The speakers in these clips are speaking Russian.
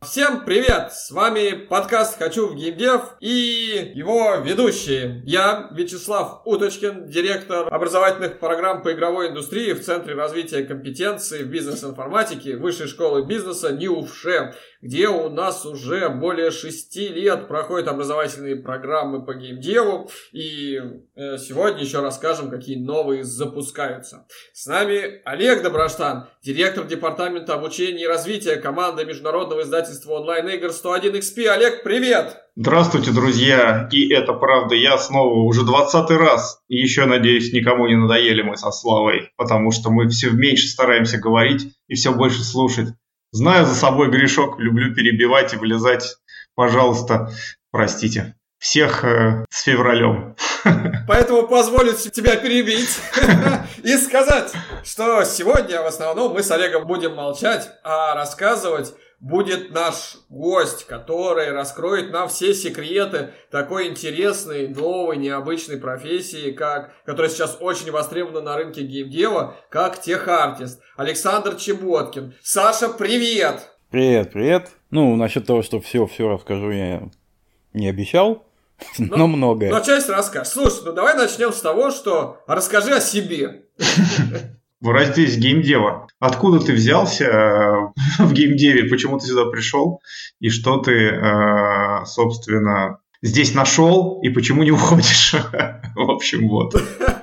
Всем привет! С вами подкаст «Хочу в геймдев» и его ведущие. Я, Вячеслав Уточкин, директор образовательных программ по игровой индустрии в Центре развития компетенций в бизнес-информатике Высшей школы бизнеса НИУФШЭ, где у нас уже более 6 лет проходят образовательные программы по геймдеву. И сегодня еще расскажем, какие новые запускаются. С нами Олег Доброштан, директор департамента обучения и развития команды международного издательства онлайн-игр 101XP. Олег, привет! Здравствуйте, друзья! И это правда, я снова уже 20-й раз. И еще, надеюсь, никому не надоели мы со Славой, потому что мы все меньше стараемся говорить и все больше слушать. Знаю за собой грешок, люблю перебивать и влезать. Пожалуйста, простите. Всех с февралем. Поэтому позволю тебя перебить и сказать, что сегодня в основном мы с Олегом будем молчать, а рассказывать будет наш гость, который раскроет нам все секреты такой интересной, новой, необычной профессии, которая сейчас очень востребована на рынке геймдева, как техартист. Александр Чеботкин. Саша, привет! Привет. Насчет того, что все расскажу, я не обещал, но многое. Но часть расскажешь. Слушай, давай начнем с того, что расскажи о себе. Раз здесь геймдева. Откуда ты взялся в геймдеве? Почему ты сюда пришел? И что ты, собственно, здесь нашел? И почему не уходишь? В общем, вот.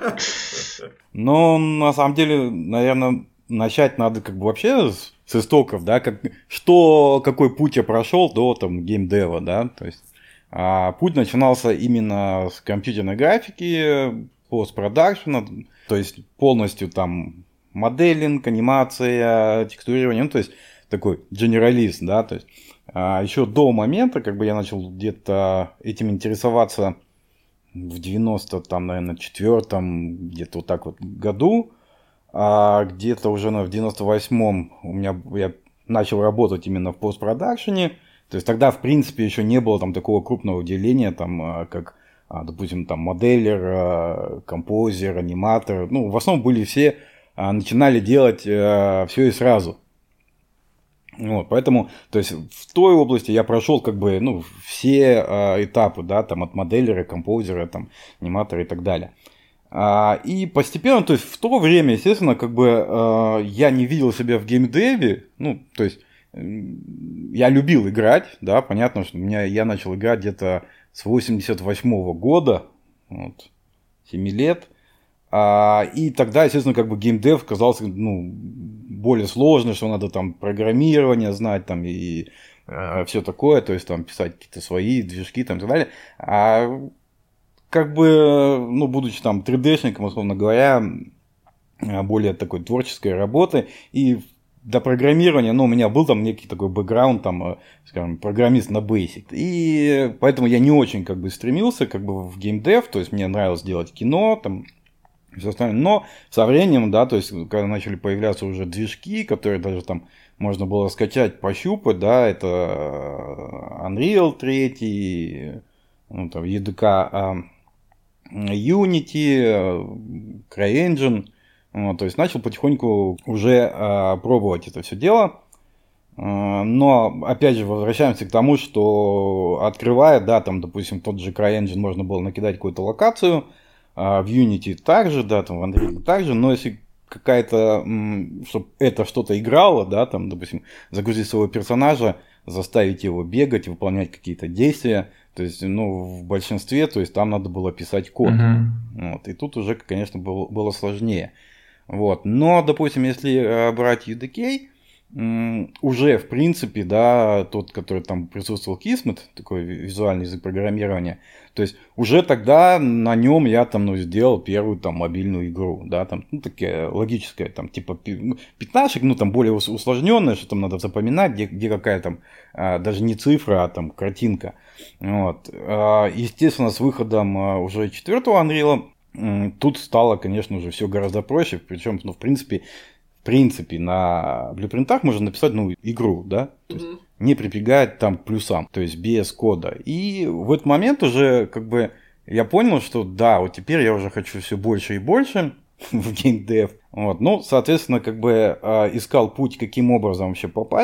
На самом деле, наверное, начать надо вообще с истоков, да? Какой путь я прошел до геймдева, да? То есть путь начинался именно с компьютерной графики, постпродакшена, то есть полностью моделинг, анимация, текстурирование, то есть такой генералист, да, то есть еще до момента, я начал где-то этим интересоваться в 94-м, где-то году, а где-то уже в 98-м я начал работать именно в постпродакшене, то есть тогда, в принципе, еще не было такого крупного деления, как, допустим, моделлер, композер, аниматор, в основном были все начинали делать все и сразу. Поэтому, то есть в той области я прошел все этапы, да, от моделлера, композера, аниматора и так далее. И постепенно, то есть в то время, естественно, я не видел себя в геймдеве, то есть я любил играть, да, понятно, что я начал играть где-то с 88-го года, 7 лет. И тогда, естественно, геймдев казался более сложным, что надо программирование знать и все такое, то есть писать какие-то свои движки и так далее. Будучи 3D-шником, условно говоря, более такой творческой работы, и до программирования, у меня был некий такой бэкграунд, скажем, программист на Basic. И поэтому я не очень стремился в геймдев, то есть мне нравилось делать кино, все остальное. Но со временем, да, то есть когда начали появляться уже движки, которые даже можно было скачать, пощупать, да, это Unreal 3, EDK Unity, CryEngine, то есть начал потихоньку уже пробовать это все дело. Но, опять же, возвращаемся к тому, что открывая, да, допустим, тот же CryEngine можно было накидать какую-то локацию, в Unity также, да, в Unreal также, но если какая-то, чтобы это что-то играло, да, допустим, загрузить своего персонажа, заставить его бегать, выполнять какие-то действия, то есть, в большинстве, то есть там надо было писать код. И тут уже, конечно, было сложнее. Но, допустим, если брать UDK, уже, в принципе, да, тот, который присутствовал Kismet, такой визуальный язык программирования, то есть уже тогда на нем я сделал первую мобильную игру, да, такая логическая, типа пятнашек, более усложненная, что надо запоминать, где какая даже не цифра, а картинка. Естественно, с выходом уже 4-го Unreal тут стало, конечно же, все гораздо проще, причем, в принципе, на блюпринтах можно написать, игру, да, то есть не прибегая к плюсам, то есть без кода. И в этот момент уже, я понял, что да, теперь я уже хочу все больше и больше в геймдев. Соответственно, искал путь, каким образом вообще попасть.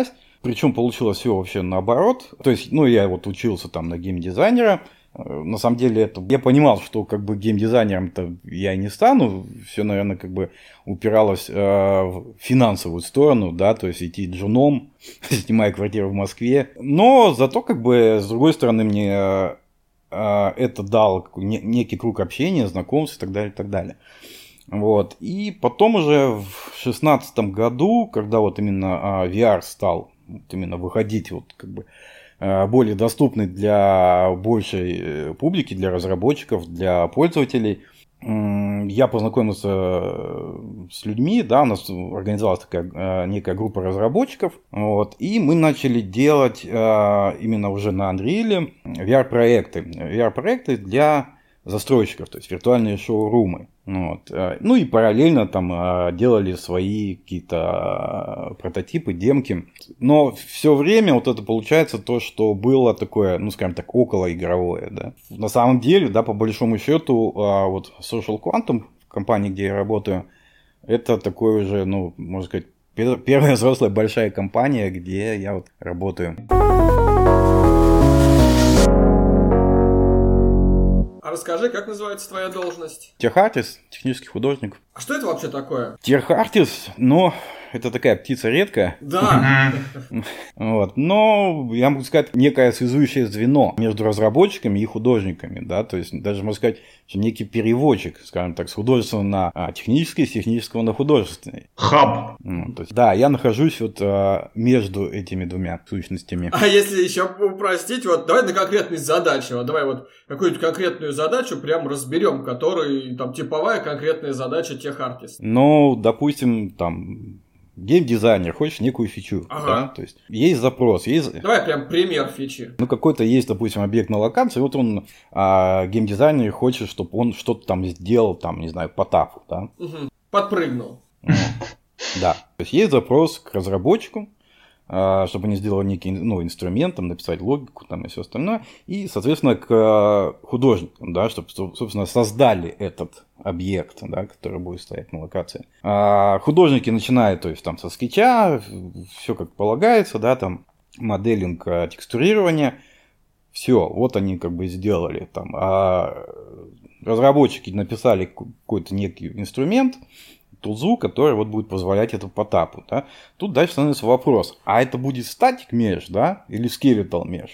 Причем получилось все вообще наоборот. То есть, ну, я вот учился там на геймдизайнера. На самом деле, я понимал, что как бы геймдизайнером-то я и не стану. Все, наверное, как бы упиралось в финансовую сторону, да, то есть идти джуном, снимая квартиру в Москве. Но зато, как бы, с другой стороны, мне это дало некий круг общения, знакомств и так далее, и так далее. Вот. И потом уже в 2016 году, когда вот именно VR стал вот именно выходить вот как бы более доступный для большей публики, для разработчиков, для пользователей, я познакомился с людьми, да, у нас организовалась такая некая группа разработчиков, вот, и мы начали делать именно уже на Unreal VR-проекты для застройщиков, то есть виртуальные шоурумы. Вот. Ну и параллельно там делали свои какие-то прототипы, демки. Но все время вот это получается то, что было такое, ну скажем так, околоигровое. Да. На самом деле, да, по большому счету, вот Social Quantum, в компании, где я работаю, это такой уже, ну, можно сказать, первая взрослая большая компания, где я вот работаю. Расскажи, как называется твоя должность? Техартист, технический художник. А что это вообще такое? Техартист, ну, это такая птица редкая. Да. Вот. Но, я могу сказать, некое связующее звено между разработчиками и художниками, да, то есть даже, можно сказать, что некий переводчик, скажем так, с художественного на технический, с технического на художественный. Хаб. То есть, да, я нахожусь вот между этими двумя сущностями. А если еще упростить, вот давай на конкретной задаче, вот давай вот какую-нибудь конкретную задачу прям разберем, которая там типовая конкретная задача техартиста. Ну, допустим, там геймдизайнер, хочешь некую фичу, да, то есть есть запрос, есть... Давай прям пример фичи. Ну, какой-то есть, допустим, объект на локации, вот он, геймдизайнер хочет, чтобы он что-то там сделал, там, не знаю, по тапу, да. Подпрыгнул. Да, то есть запрос к разработчику, чтобы они сделали некий, ну, инструмент, там, написать логику там, и все остальное, и, соответственно, к художникам, да, чтобы, собственно, создали этот объект, да, который будет стоять на локации. Художники начинают, то есть, там, со скетча, все как полагается, да, там, моделинг, текстурирование, все, вот они как бы сделали, там, разработчики написали какой-то некий инструмент, тулзу, который вот будет позволять это по тапу, да. Тут дальше становится вопрос, а это будет static mesh, да, или skeletal mesh?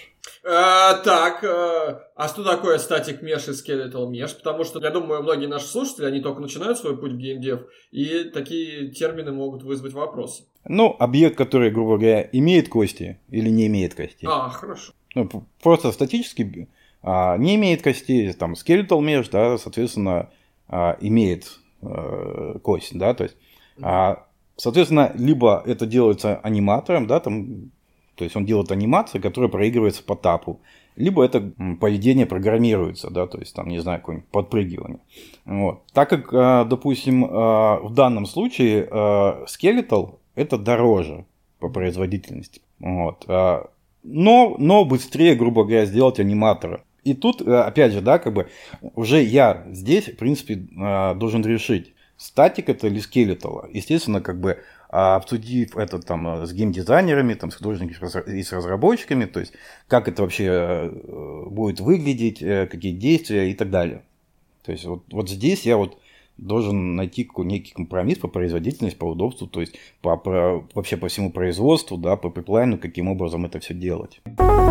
А что такое static mesh и skeletal mesh? Потому что, я думаю, многие наши слушатели, они только начинают свой путь в геймдев, и такие термины могут вызвать вопросы. Ну, объект, который, грубо говоря, имеет кости или не имеет костей. Хорошо. Ну, просто статически не имеет костей, там, skeletal mesh, да, соответственно, имеет кость, да, то есть, соответственно, либо это делается аниматором, да, там, то есть он делает анимацию, которая проигрывается по тапу, либо это поведение программируется, да, то есть там, не знаю, какое-нибудь подпрыгивание. Вот. Так как, допустим, в данном случае skeletal это дороже по производительности, вот, но быстрее, грубо говоря, сделать аниматора. И тут, опять же, да, как бы уже я здесь, в принципе, должен решить, статик это или скелетал. Естественно, как бы обсудив это там с геймдизайнерами, там, с художниками и с разработчиками, то есть как это вообще будет выглядеть, какие действия и так далее. То есть вот здесь я вот должен найти некий компромисс по производительности, по удобству, то есть вообще по всему производству, да, по пайплайну, каким образом это все делать.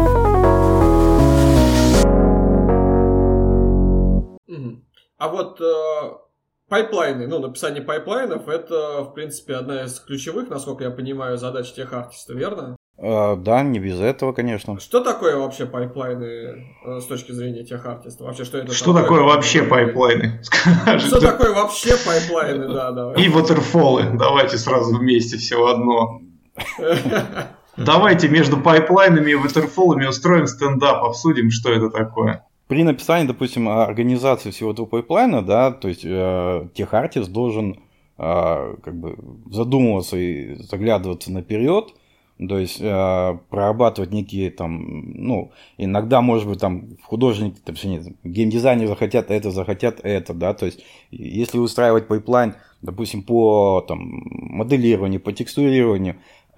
А вот пайплайны, ну, написание пайплайнов, это, в принципе, одна из ключевых, насколько я понимаю, задач техартиста, верно? Да, не без этого, конечно. Что такое вообще пайплайны с точки зрения техартиста? Вообще, что это Что такое вообще пайплайны? Что такое вообще пайплайны, да, давай. И ватерфолы, давайте сразу вместе все в одно. Давайте между пайплайнами и ватерфолами устроим стендап, обсудим, что это такое. При написании, допустим, организации всего этого пайплайна, да, то есть техартист должен как бы задумываться и заглядываться наперед, то есть прорабатывать некие там, ну, иногда, может быть, там художники, там, геймдизайнеры захотят это, да, то есть если устраивать пайплайн, допустим, по там моделированию, по текстурированию,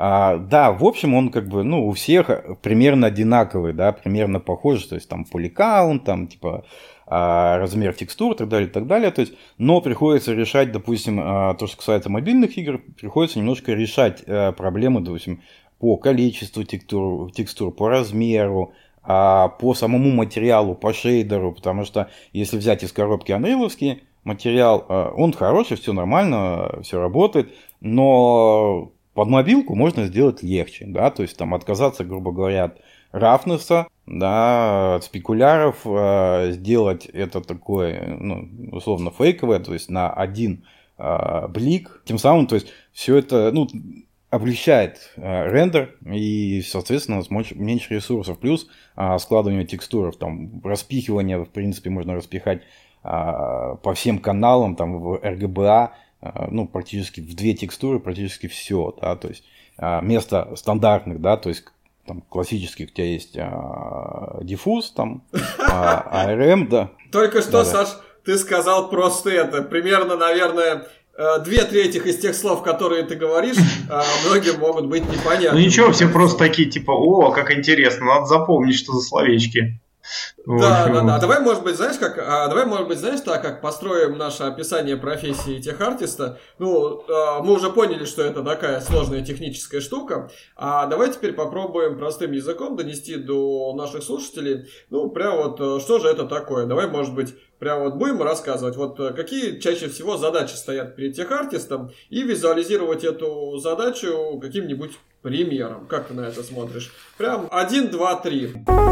Да, в общем, он как бы, у всех примерно одинаковый, да, примерно похожий, то есть там поликаунт, там типа размер текстур и так далее, то есть, но приходится решать, допустим, то, что касается мобильных игр, приходится немножко решать проблемы, допустим, по количеству текстур, по размеру, по самому материалу, по шейдеру, потому что если взять из коробки Unreal-овский материал, он хороший, все нормально, все работает, но под мобилку можно сделать легче, да, то есть там отказаться, грубо говоря, от рафнесса, да, от спекуляров, сделать это такое, условно фейковое, то есть на один блик, тем самым, то есть все это, облегчает рендер и, соответственно, меньше ресурсов, плюс складывание текстур, там распихивание, в принципе, можно распихать по всем каналам, там в RGBA, практически в 2 текстуры, практически все, да, то есть вместо стандартных, да, то есть там классических у тебя есть диффуз, там ARM, да. Только что, Саш, ты сказал просто это, примерно, наверное, 2/3 из тех слов, которые ты говоришь, многим могут быть непонятны. Ничего, все просто такие, типа, как интересно, надо запомнить, что за словечки. Да. Давай, может быть, знаешь, так как построим наше описание профессии техартиста. Мы уже поняли, что это такая сложная техническая штука. А давай теперь попробуем простым языком донести до наших слушателей, прям что же это такое. Давай, может быть, прям будем рассказывать, какие чаще всего задачи стоят перед техартистом, и визуализировать эту задачу каким-нибудь примером. Как ты на это смотришь? Прям 1, 2, 3.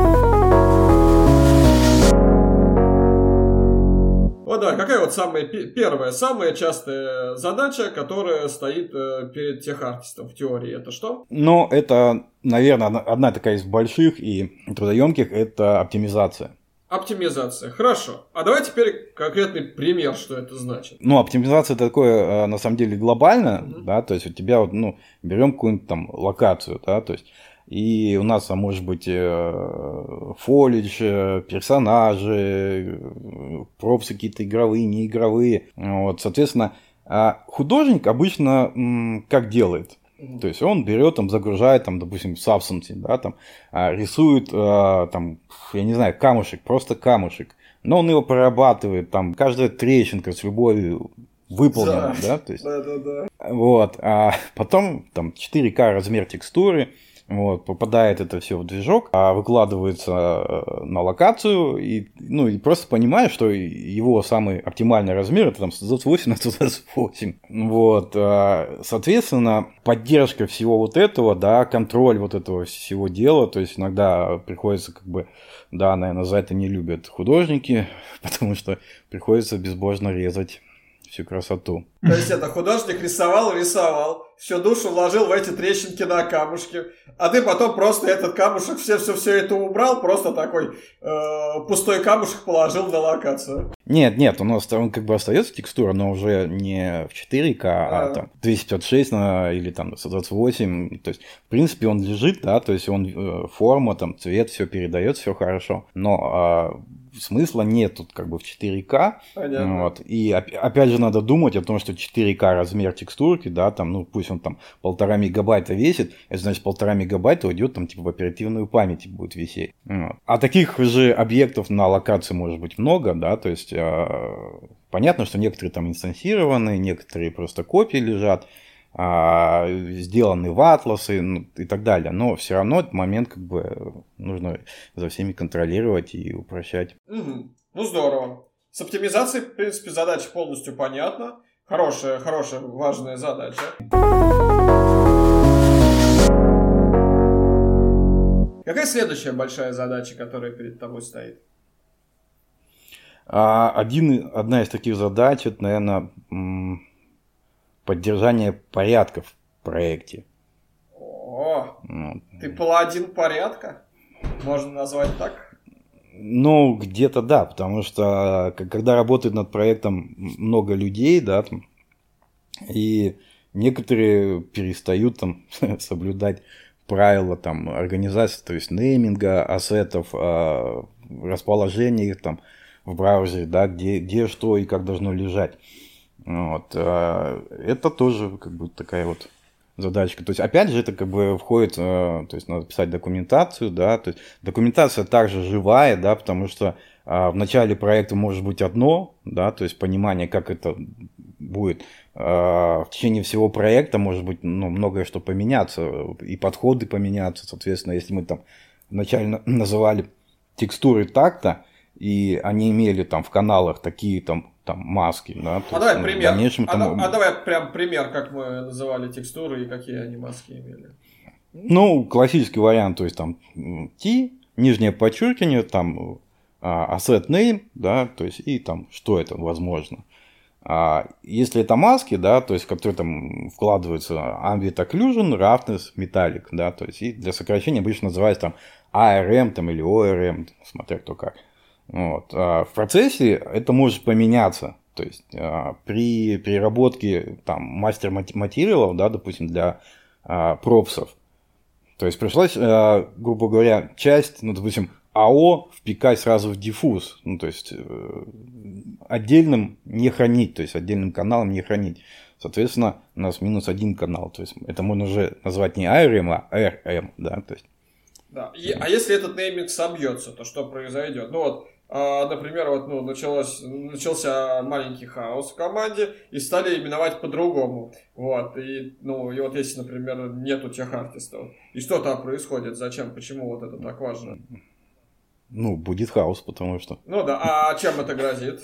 Какая самая первая, самая частая задача, которая стоит перед техартистом в теории, это что? Это, наверное, одна такая из больших и трудоемких, это оптимизация. Оптимизация, хорошо. А давай теперь конкретный пример, что это значит. Оптимизация такое, на самом деле, глобально, да, то есть у тебя берем какую-нибудь там локацию, да, то есть и у нас может быть фолидж, персонажи, пропсы какие-то игровые, неигровые. Соответственно, художник обычно как делает? То есть он берет, загружает, допустим, в Substance, да, рисует, я не знаю, камушек, просто камушек. Но он его прорабатывает, каждая трещинка с любовью выполнена, да, то есть. А потом 4К размер текстуры. Попадает это все в движок, выкладывается на локацию, и просто понимаешь, что его самый оптимальный размер это 128 на 128. Соответственно, поддержка всего этого, да, контроль этого всего дела, то есть иногда приходится наверное, за это не любят художники, потому что приходится безбожно резать всю красоту. То есть это художник рисовал, всю душу вложил в эти трещинки на камушке, а ты потом просто этот камушек, все это убрал, просто такой пустой камушек положил на локацию. Нет, он остается текстура, но уже не в 4К, а 256 или 128, то есть в принципе он лежит, да, то есть он форма, цвет, все передает, все хорошо, но смысла нет тут в 4К. Понятно. И опять же надо думать о том, что 4К размер текстурки, да, пусть он 1,5 мегабайта весит, это значит 1,5 мегабайта уйдет в оперативную память и будет висеть. А таких же объектов на локации может быть много, да, то есть понятно, что некоторые инстансированы, некоторые просто копии лежат, сделаны в атласы и так далее, но все равно этот момент нужно за всеми контролировать и упрощать. Здорово. С оптимизацией, в принципе, задача полностью понятна. Хорошая, важная задача. Какая следующая большая задача, которая перед тобой стоит? Одна из таких задач, это, наверное, поддержание порядка в проекте. Ты паладин порядка? Можно назвать так? Где-то да, потому что когда работает над проектом много людей, да, и некоторые перестают соблюдать правила организации, то есть нейминга ассетов, расположения их в браузере, да, где что и как должно лежать. Это тоже такая задачка. То есть, опять же, это как бы входит, то есть, надо писать документацию, да, то есть, документация также живая, да, потому что в начале проекта может быть одно, да, то есть, понимание, как это будет. В течение всего проекта может быть, ну, многое что поменяться, и подходы поменяться, соответственно, если мы там вначале называли текстуры так-то, и они имели там в каналах такие там маски, да. Давай пример. Давай прям пример, как мы называли текстуры и какие они маски имели. Ну, классический вариант, то есть там T, нижнее подчеркивание, там asset name, да, то есть и там что это возможно. Если это маски, да, то есть в которые там вкладываются ambient occlusion, roughness, metallic, да, то есть и для сокращения обычно называется там ARM там, или ORM, смотря кто как. Вот. В процессе это может поменяться. То есть при переработке там мастер-материалов, да, допустим, для пропсов, то есть пришлось, грубо говоря, часть, ну, допустим, АО впекать сразу в диффуз, ну, то есть отдельным не хранить, то есть отдельным каналом не хранить. Соответственно, у нас минус один канал, то есть это можно уже назвать не ARM, а RM, да, то есть. Да. А если этот нейминг собьется, то что произойдет? Ну вот, например, вот, ну, начался маленький хаос в команде и стали именовать по-другому. Вот. И вот если, например, нету техартистов, и что там происходит, зачем, почему вот это так важно? Ну, будет хаос, потому что. Ну да, а чем это грозит?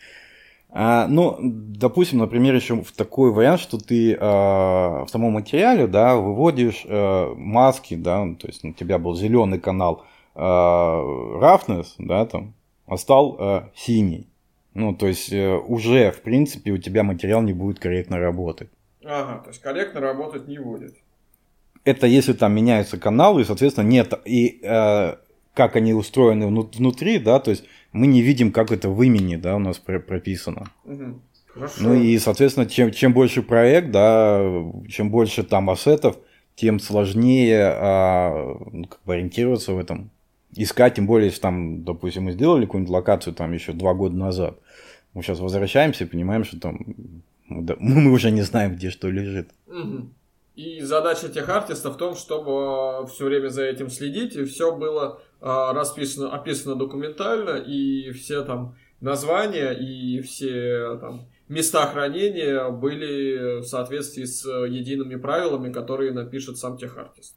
Ну, допустим, например, еще в такой вариант, что ты в самом материале, да, выводишь маски, да, то есть у тебя был зеленый канал roughness, да, там, а стал синий. Ну, то есть уже, в принципе, у тебя материал не будет корректно работать. Ага, то есть корректно работать не будет. Это если там меняются каналы, и, соответственно, нет, и как они устроены внутри, да, то есть мы не видим, как это в имени, да, у нас прописано. Угу. Хорошо. Ну и, соответственно, чем больше проект, да, чем больше там ассетов, тем сложнее как бы ориентироваться в этом. Искать, тем более, если там, допустим, мы сделали какую-нибудь локацию там еще 2 года назад. Мы сейчас возвращаемся и понимаем, что там мы уже не знаем, где что лежит. Угу. И задача техартиста в том, чтобы все время за этим следить, и все было описано документально, и все там названия, и все там места хранения были в соответствии с едиными правилами, которые напишет сам техартист.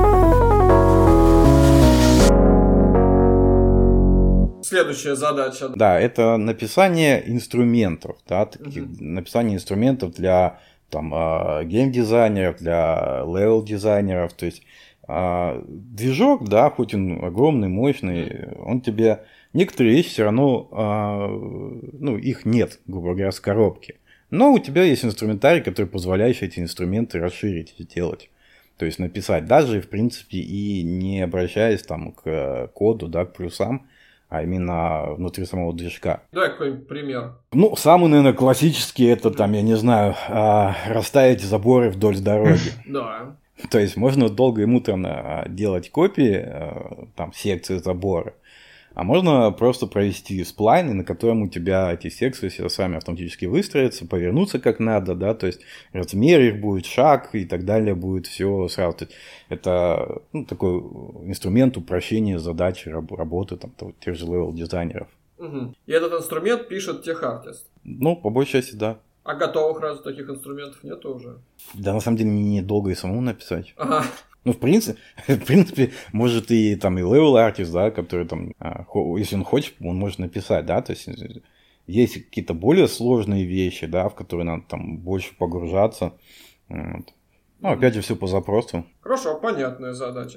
Следующая задача. Да, это написание инструментов, да, написание инструментов для там геймдизайнеров, для левел-дизайнеров, то есть движок, да, хоть он огромный, мощный, он тебе некоторые вещи все равно, ну, их нет, грубо говоря, с коробки. Но у тебя есть инструментарий, который позволяет эти инструменты расширить и сделать. То есть написать даже, в принципе, и не обращаясь там к коду, да, к плюсам, а именно внутри самого движка. Давай какой-нибудь пример. Ну, самый, наверное, классический, это там, я не знаю, расставить заборы вдоль дороги. Да. То есть можно долго и муторно делать копии, там, секции забора, а можно просто провести сплайн, на котором у тебя эти секции все сами автоматически выстроятся, повернуться как надо, да, то есть размер их будет, шаг и так далее, будет все сразу. Это такой инструмент упрощения задачи работы там, тех же левел-дизайнеров. Угу. И этот инструмент пишет техартист? Ну, по большей части, да. А готовых разве таких инструментов нету уже? Да, на самом деле, недолго и самому написать. Ага. Ну, в принципе, может и там и level artist, да, который там, если он хочет, он может написать, да, то есть есть какие-то более сложные вещи, да, в которые надо там больше погружаться. Вот. Ну, опять же, все по запросу. Хорошо, понятная задача.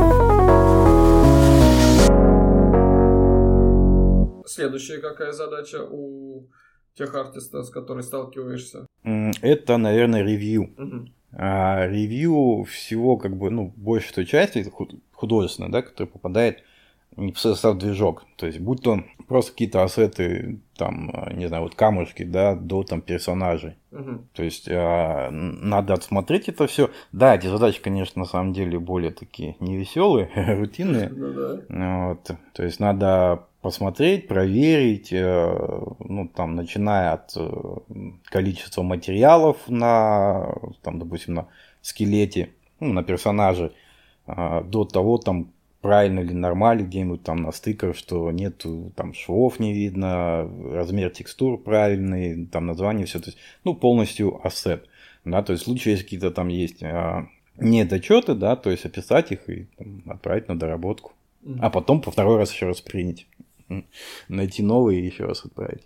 Следующая какая задача у техартиста, с которой сталкиваешься? Это, наверное, ревью. Угу. Ревью всего, как бы, ну, большей той части художественной, да, которая попадает непосредственно в движок. То есть, будь то просто какие-то ассеты, там, не знаю, вот камушки, да, до там персонажей. Угу. То есть, надо отсмотреть это все. Да, эти задачи, конечно, на самом деле более такие невеселые, рутинные. Вот. То есть, надо посмотреть, проверить, ну, там, начиная от количества материалов на, там, допустим, на скелете, ну, на персонаже, до того, там, правильно или нормально где-нибудь там на стыках, что нету там швов не видно, размер текстур правильный, там название, все, то есть, ну, полностью ассет, да, то есть в случае, если какие-то там есть недочеты, да, то есть описать их и там, отправить на доработку, а потом по второй раз еще раз принять, найти новые и еще раз отправить.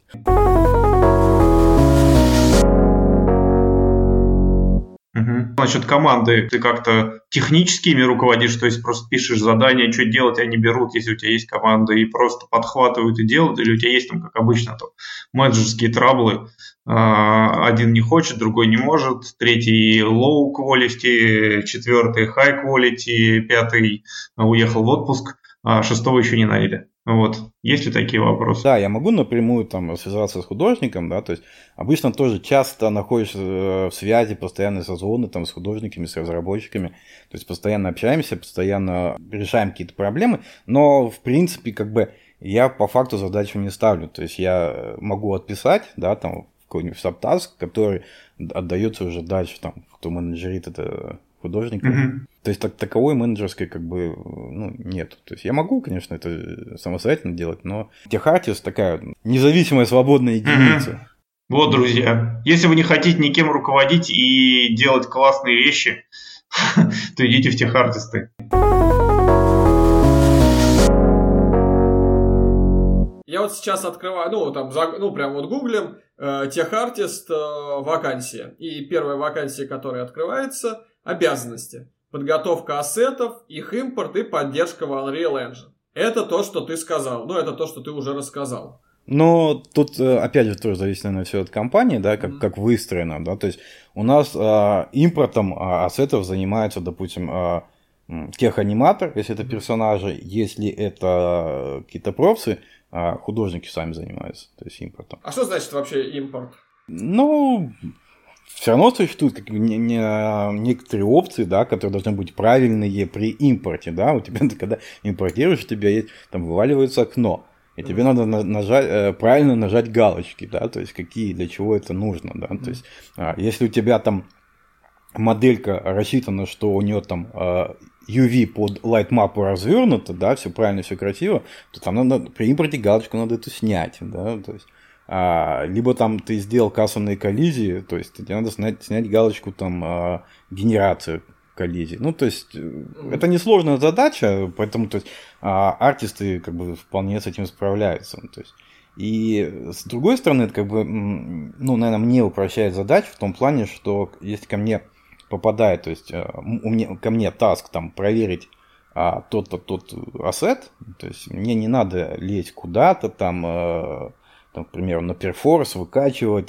Насчет команды, ты как-то технически ими руководишь, то есть просто пишешь задания, что делать, они берут, если у тебя есть команда, и просто подхватывают и делают, или у тебя есть там, как обычно, там, менеджерские траблы, один не хочет, другой не может, третий low quality, четвертый high quality, пятый уехал в отпуск, а шестого еще не наняли. Вот. Есть ли такие вопросы? Да, я могу напрямую там связаться с художником, да, то есть обычно тоже часто находишься в связи, постоянные созвоны там с художниками, с разработчиками, то есть постоянно общаемся, постоянно решаем какие-то проблемы, но в принципе как бы я по факту задачу не ставлю, то есть я могу отписать, да, там какой-нибудь сабтаск, который отдается уже дальше, там, кто менеджерит это художников. То есть таковой менеджерской как бы ну, нет. То есть я могу, конечно, это самостоятельно делать, но техартист такая независимая свободная единица. Вот, друзья, если вы не хотите никем руководить и делать классные вещи, то идите в техартисты. Я вот сейчас открываю, ну, там, ну, прям вот гуглим техартист вакансия. И первая вакансия, которая открывается, обязанности. Подготовка ассетов, их импорт и поддержка в Unreal Engine. Это то, что ты сказал. Ну, это то, что ты уже рассказал. Но тут, опять же, тоже зависит, наверное, все от компании, да, как выстроено, да, то есть у нас импортом ассетов занимается, допустим, теханиматор, если это персонажи, если это какие-то профсы, художники сами занимаются, то есть импортом. А что значит вообще импорт? Ну, все равно существуют некоторые опции, да, которые должны быть правильные при импорте, да, у тебя, когда импортируешь, у тебя есть, там вываливается окно, и тебе надо правильно нажать галочки, да, то есть какие, для чего это нужно, да, то есть если у тебя там моделька рассчитана, что у нее там UV под лайтмапу развернуто, да, все правильно, все красиво, то там надо, при импорте галочку надо эту снять, да, то есть либо там ты сделал кассовые коллизии, то есть тебе надо снять галочку там генерацию коллизий. Ну, то есть это несложная задача, поэтому то есть, артисты как бы вполне с этим справляются. То есть, и с другой стороны, это как бы, ну, наверное, мне упрощает задачу в том плане, что если ко мне попадает, то есть ко мне таск там проверить тот ассет, то есть мне не надо лезть куда-то там, к примеру, на Perforce, выкачивать,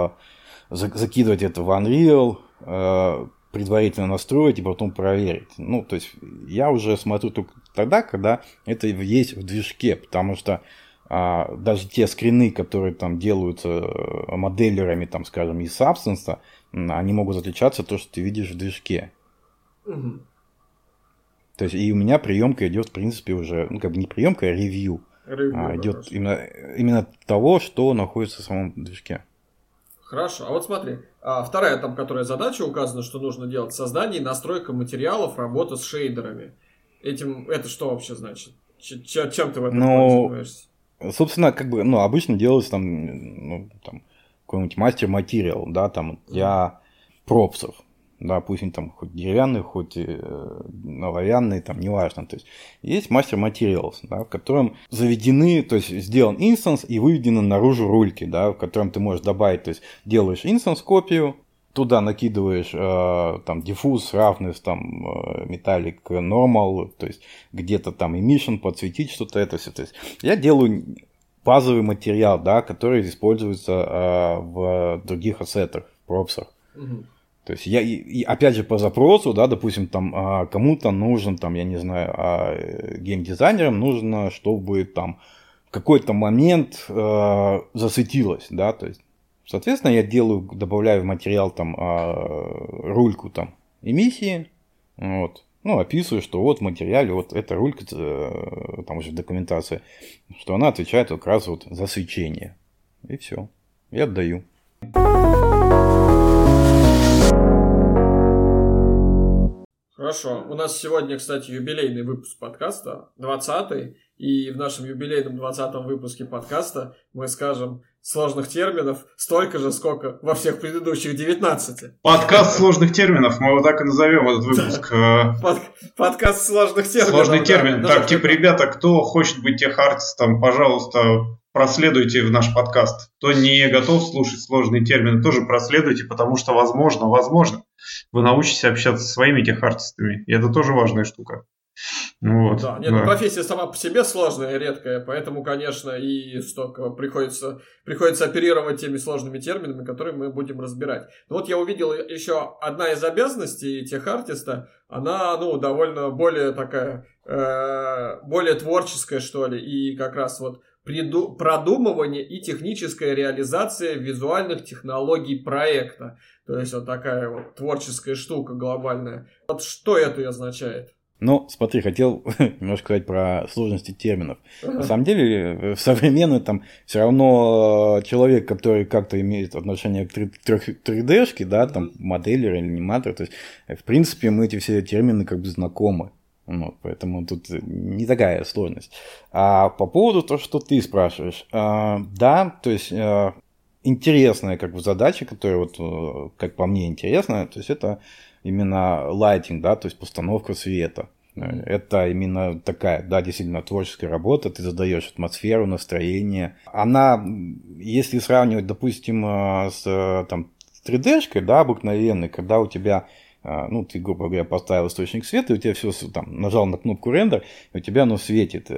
закидывать это в Unreal, предварительно настроить и потом проверить. Ну, то есть я уже смотрю только тогда, когда это есть в движке, потому что даже те скрины, которые там делаются моделерами, там, скажем, из Substance, они могут отличаться от того, что ты видишь в движке. Угу. То есть и у меня приемка идет, в принципе, уже, ну, как бы не приемка, а ревью. Идет именно того, что находится в самом движке. Хорошо, а вот смотри, вторая там, которая задача указана, что нужно делать: создание и настройка материалов, работа с шейдерами. Это что вообще значит? Чем ты в этом занимаешься? Собственно, как бы, ну, обычно делается там, ну, там какой-нибудь мастер-материал, да, там для пропсов. Да, пусть они там хоть деревянные, хоть оловянные, там, неважно. То есть есть мастер Materials, да, в котором заведены, то есть сделан инстанс и выведены наружу рульки, да, в котором ты можешь добавить, то есть делаешь инстанс копию, туда накидываешь там diffuse, roughness, там metallic, normal, то есть где-то там emission, подсветить что-то, это все. То есть я делаю базовый материал, да, который используется в других ассетах, в пропсах. Угу. То есть я, и опять же, по запросу, да, допустим, там кому-то нужен, там, я не знаю, геймдизайнерам нужно, чтобы там в какой-то момент засветилось, да, то есть, соответственно, я добавляю в материал там рульку там эмиссии, вот, ну, описываю, что вот в материале вот эта рулька, там уже документация, что она отвечает как раз вот за свечение, и все, и отдаю. Хорошо. У нас сегодня, кстати, юбилейный выпуск подкаста, 20-й. И в нашем юбилейном 20-м выпуске подкаста мы скажем сложных терминов столько же, сколько во всех предыдущих 19. Подкаст сложных терминов, мы его так и назовем, этот выпуск. Подкаст сложных терминов. Сложный термин. Так, типа, ребята, кто хочет быть техартистом, пожалуйста, проследуйте в наш подкаст. Кто не готов слушать сложные термины, тоже проследуйте, потому что, возможно, вы научитесь общаться со своими техартистами. И это тоже важная штука. Вот, да, нет, профессия сама по себе сложная, редкая, поэтому, конечно, и столько приходится оперировать теми сложными терминами, которые мы будем разбирать. Но вот я увидел еще одна из обязанностей техартиста, она, довольно более такая, более творческая, что ли, и как раз вот продумывание и техническая реализация визуальных технологий проекта. То есть вот такая вот творческая штука глобальная. Вот что это означает? Ну, смотри, хотел немножко сказать про сложности терминов. На самом деле, в современной там все равно человек, который как-то имеет отношение к 3D-шке, да, там моделлер или аниматор, то есть, в принципе, мы эти все термины как бы знакомы. Поэтому тут не такая сложность. А по поводу того, что ты спрашиваешь, да, то есть интересная как бы задача, которая вот, как по мне, интересная, то есть это именно lighting, да, то есть постановка света. Это именно такая, да, действительно творческая работа, ты задаешь атмосферу, настроение. Она, если сравнивать, допустим, с там 3D-шкой, да, обыкновенной, когда у тебя, ты, грубо говоря, поставил источник света, и у тебя все там, нажал на кнопку рендер, и у тебя оно светит.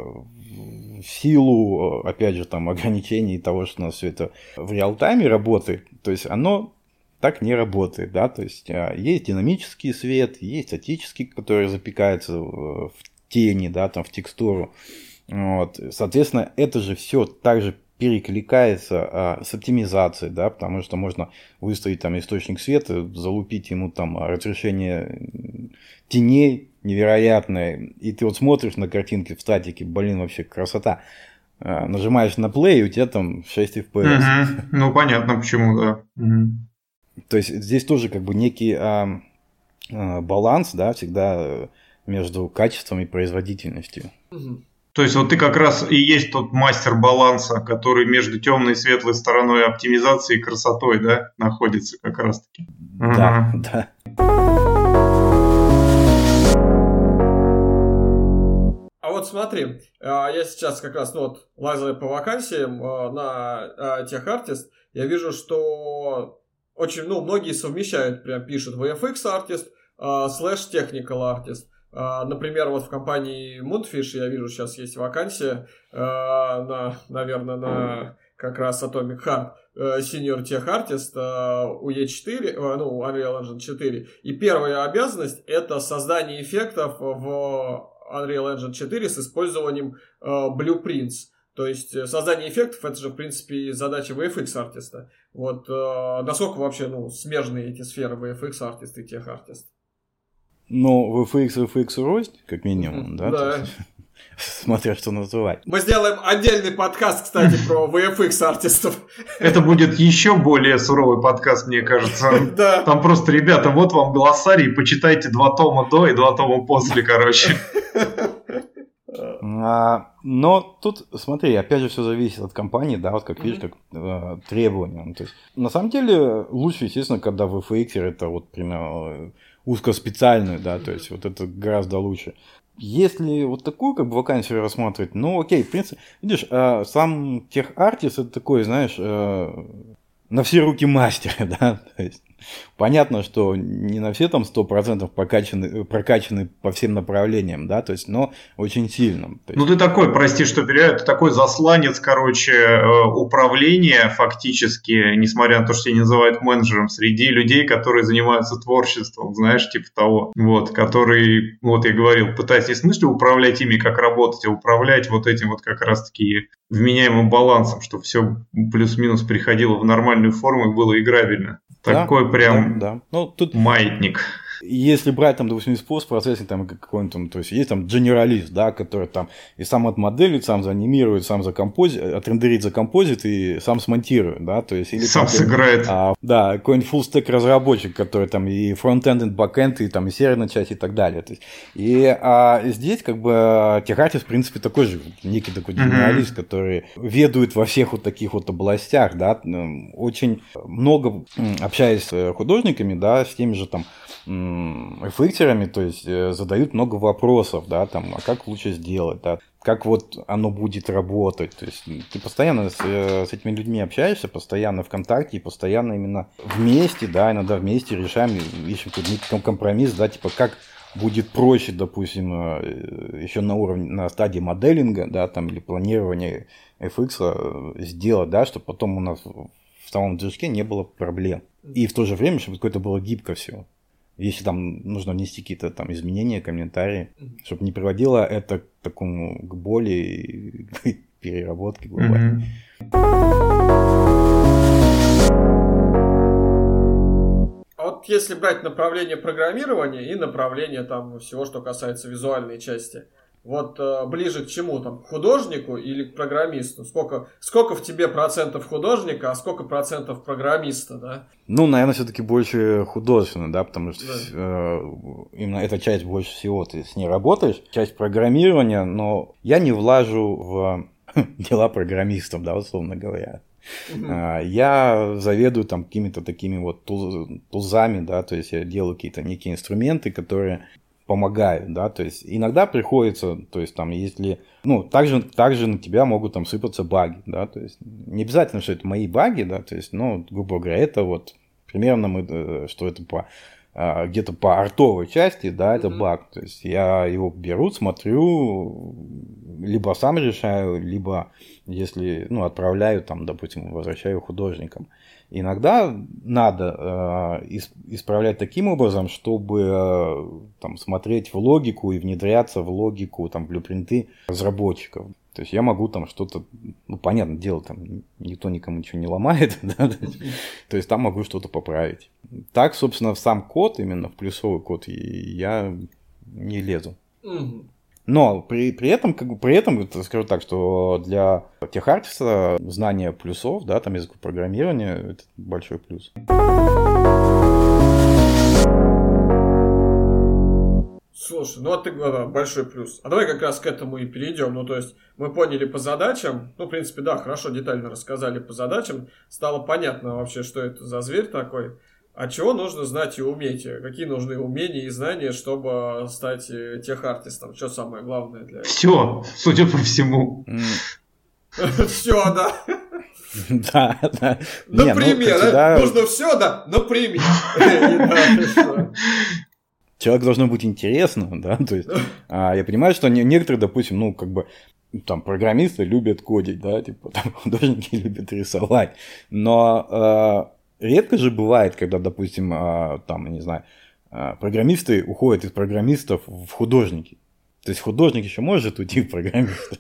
В силу, опять же, там, ограничений того, что у нас все это в реал-тайме работает, то есть оно так не работает, да, то есть есть динамический свет, есть статический, который запекается в тени, да, там, в текстуру, вот. Соответственно, это же все также перекликается с оптимизацией, да, потому что можно выставить там источник света, залупить ему там разрешение теней невероятное, и ты вот смотришь на картинки в статике, вообще красота. Нажимаешь на play, и у тебя там 6 FPS. Ну, понятно, почему, да. То есть здесь тоже как бы некий баланс, да, всегда между качеством и производительностью. То есть вот ты как раз и есть тот мастер баланса, который между темной и светлой стороной оптимизации и красотой, да, находится как раз-таки. Да, да. А вот смотри, я сейчас как раз, лазаю по вакансиям на техартист, я вижу, что очень, многие совмещают, прям пишут VFX артист, /technical артист. Например, вот в компании Moonfish я вижу, сейчас есть вакансия наверное, на как раз Atomic Heart Senior Tech Artist UE4, Unreal Engine 4. И первая обязанность — это создание эффектов в Unreal Engine 4 с использованием Blueprints. То есть создание эффектов — это же, в принципе, задача VFX-артиста. Вот насколько вообще смежные эти сферы VFX-артист и тех-артист? VFX рост, как минимум, да? Да. Смотря что называть. Мы сделаем отдельный подкаст, кстати, про VFX-артистов. Это будет еще более суровый подкаст, мне кажется. Да. Там просто, ребята, вот вам глоссарий, почитайте 2 тома до и 2 тома после, короче. Но тут, смотри, опять же, все зависит от компании, да, вот как видишь, как требования. То есть, на самом деле, лучше, естественно, когда VFX это вот примерно узкоспециальную, да, то есть вот это гораздо лучше. Если вот такую как бы вакансию рассматривать, окей, в принципе, видишь, сам тех-артист это такой, знаешь, на все руки мастер, да, то есть понятно, что не на все там 100% прокачаны по всем направлениям, да, то есть, но очень сильно. Ну, ты такой, прости, что перевиряю, ты такой засланец, короче, управления фактически, несмотря на то, что тебя называют менеджером, среди людей, которые занимаются творчеством, знаешь, типа того, вот, который, вот я говорил, пытаясь не в смысле управлять ими, как работать, а управлять вот этим вот как раз-таки вменяемым балансом, чтобы все плюс-минус приходило в нормальную форму и было играбельно. Такой прям да. Ну, тут маятник. если брать там, допустим, из постпроцессинг, там какой-нибудь там, то есть есть там генералист, да, который там и сам отмоделит, сам заанимирует, сам отрендерит, закомпозит и сам смонтирует, да, то есть или сам сыграет. Да, какой-нибудь full-stack разработчик, который там и фронт-энд, и бэк-энд, и там и серверная часть, и так далее. То есть, здесь как бы техартист, в принципе, такой же, некий такой генералист, который ведует во всех вот таких вот областях, да, очень много общаясь с художниками, да, с теми же там эффектерами, то есть задают много вопросов, да, там, а как лучше сделать, да, как вот оно будет работать, то есть ты постоянно с этими людьми общаешься, постоянно в контакте, и постоянно именно вместе, да, иногда вместе решаем, ищем какой-то компромисс, да, типа как будет проще, допустим, еще на стадии моделинга, да, там, или планирования FX сделать, да, чтобы потом у нас в самом движке не было проблем. И в то же время, чтобы какое-то было гибко все. Если там нужно внести какие-то там изменения, комментарии, чтобы не приводило это к такому, к боли и к переработке глобальной. А вот если брать направление программирования и направление там всего, что касается визуальной части, вот ближе к чему там, к художнику или к программисту? Сколько в тебе процентов художника, а сколько процентов программиста, да? Ну, наверное, все-таки больше художественно, да, потому что именно эта часть больше всего ты с ней работаешь, часть программирования, но я не влажу в дела программистов, да, условно говоря. Я заведую там какими-то такими вот тулзами, да, то есть я делаю какие-то некие инструменты, которые помогают, да, то есть иногда приходится, то есть там если, ну, также на тебя могут там сыпаться баги, да, то есть не обязательно, что это мои баги, да, то есть, ну, грубо говоря, это вот примерно что это где-то по артовой части, да, это баг, то есть я его беру, смотрю, либо сам решаю, либо если, ну, отправляю там, допустим, возвращаю художникам. Иногда надо исправлять таким образом, чтобы там, смотреть в логику и внедряться в логику, там, блюпринты разработчиков. То есть я могу там что-то, ну, понятное дело, там никто никому ничего не ломает, да? То есть там могу что-то поправить. Так, собственно, в сам код, именно в плюсовый код, я не лезу. Но при этом скажу так, что для техартиста знание плюсов, да, там языку программирования, это большой плюс. Слушай, ну вот ты говорил, большой плюс. А давай как раз к этому и перейдем. Ну, то есть мы поняли по задачам, ну, в принципе, да, хорошо, детально рассказали по задачам, стало понятно вообще, что это за зверь такой. А чего нужно знать и уметь? Какие нужны умения и знания, чтобы стать техартистом? Что самое главное для этого? Все, судя по всему. Все, да. Да, да. Например, нужно все, да, например. Человеку должно быть интересно, да, то есть я понимаю, что некоторые, допустим, ну, как бы, там, программисты любят кодить, да, типа, там, художники любят рисовать, но редко же бывает, когда, допустим, там, не знаю, программисты уходят из программистов в художники. То есть художник еще может уйти в программиста,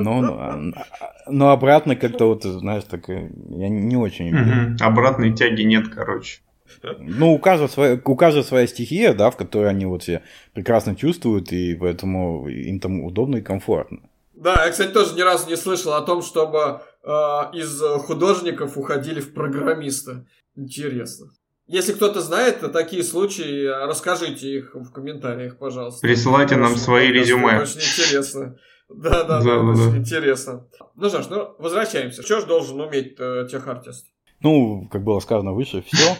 но обратно как-то вот, знаешь, так я не очень люблю. Обратной тяги нет, короче. Ну, у каждого своя стихия, да, в которой они вот себя прекрасно чувствуют, и поэтому им там удобно и комфортно. Да, я, кстати, тоже ни разу не слышал о том, чтобы из художников уходили в программиста. Интересно. Если кто-то знает такие случаи, расскажите их в комментариях, пожалуйста. Присылайте нам свои резюме. Очень интересно. Да, очень интересно. Ну что ж, возвращаемся. Что же должен уметь техартист? Ну, как было сказано выше, все.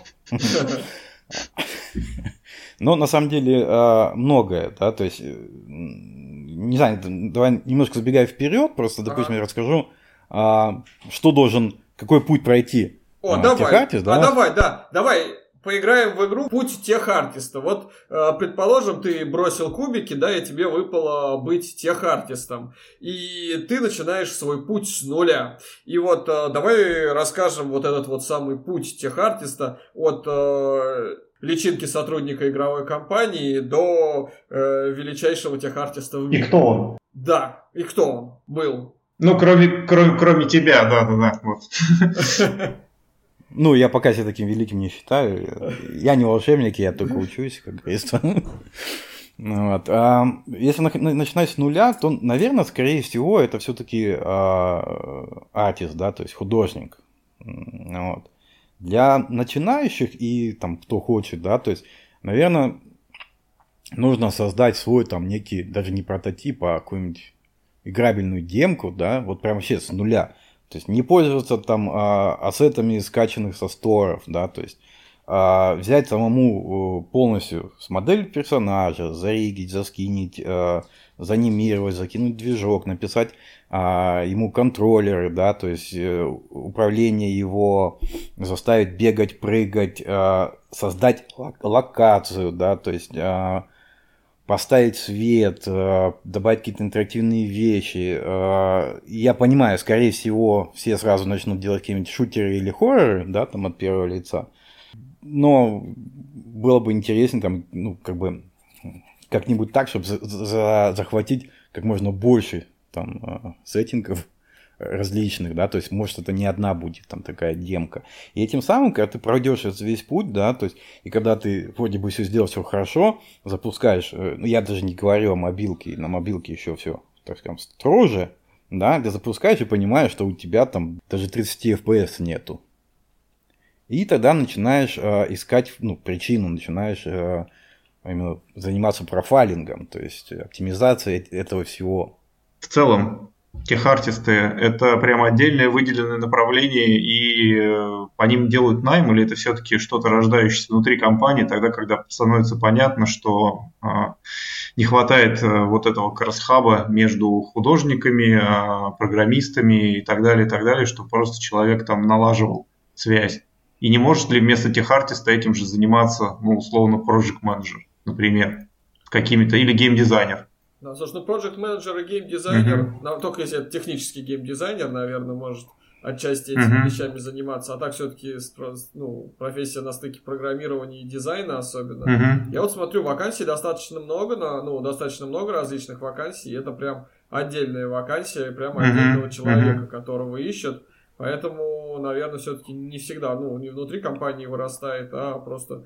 Но на самом деле многое, да, то есть, не знаю, давай немножко забегая вперед, просто, допустим, я расскажу, что должен, какой путь пройти техартист, да? Давай поиграем в игру «Путь техартиста». Вот, предположим, ты бросил кубики, да, и тебе выпало быть техартистом. И ты начинаешь свой путь с нуля. И вот давай расскажем вот этот вот самый путь техартиста от личинки сотрудника игровой компании до величайшего техартиста в мире. И кто он? Да, и кто он был? Ну, кроме тебя, да. Вот. Ну, я пока себя таким великим не считаю. Я не волшебник, я только учусь, как говорится. Вот. Если начинать с нуля, то, наверное, скорее всего, это все-таки артист, да, то есть художник. Вот. Для начинающих и там кто хочет, да, то есть, наверное, нужно создать свой там некий, даже не прототип, а какую-нибудь играбельную демку, да, вот прямо вообще с нуля. То есть не пользоваться там ассетами, скачанных со сторов, да, то есть взять самому полностью с модель персонажа, заригить, заскинить, заанимировать, закинуть движок, написать ему контроллеры, да, то есть управление его, заставить бегать, прыгать, создать локацию, да, то есть поставить свет, добавить какие-то интерактивные вещи. Я понимаю, скорее всего, все сразу начнут делать какие-нибудь шутеры или хорроры, да, там от первого лица. Но было бы интересно там, ну, как бы как-нибудь так, чтобы захватить как можно больше там сеттингов различных, да, то есть, может, это не одна будет там такая демка. И этим самым, когда ты пройдешь весь путь, да, то есть, и когда ты вроде бы все сделал, все хорошо, запускаешь, ну, я даже не говорю о мобилке, на мобилке еще все, так скажем, строже, да, ты запускаешь и понимаешь, что у тебя там даже 30 FPS нету. И тогда начинаешь искать, ну, причину, начинаешь именно заниматься профайлингом, то есть оптимизацией этого всего. В целом, техартисты — это прямо отдельное выделенное направление, и по ним делают найм, или это все-таки что-то рождающееся внутри компании, тогда, когда становится понятно, что не хватает вот этого кросс-хаба между художниками, программистами и так далее, чтобы просто человек там налаживал связь. И не может ли вместо техартиста этим же заниматься, ну, условно, project manager, например, какими-то, или геймдизайнер? Да, слушай, ну, project manager и геймдизайнер, только если это технический геймдизайнер, наверное, может отчасти этими вещами заниматься, а так все-таки, ну, профессия на стыке программирования и дизайна особенно. Я вот смотрю, вакансий достаточно много, достаточно много различных вакансий, и это прям отдельная вакансия, прям отдельного человека, которого ищут. Поэтому, наверное, все-таки не всегда, ну, не внутри компании вырастает, а просто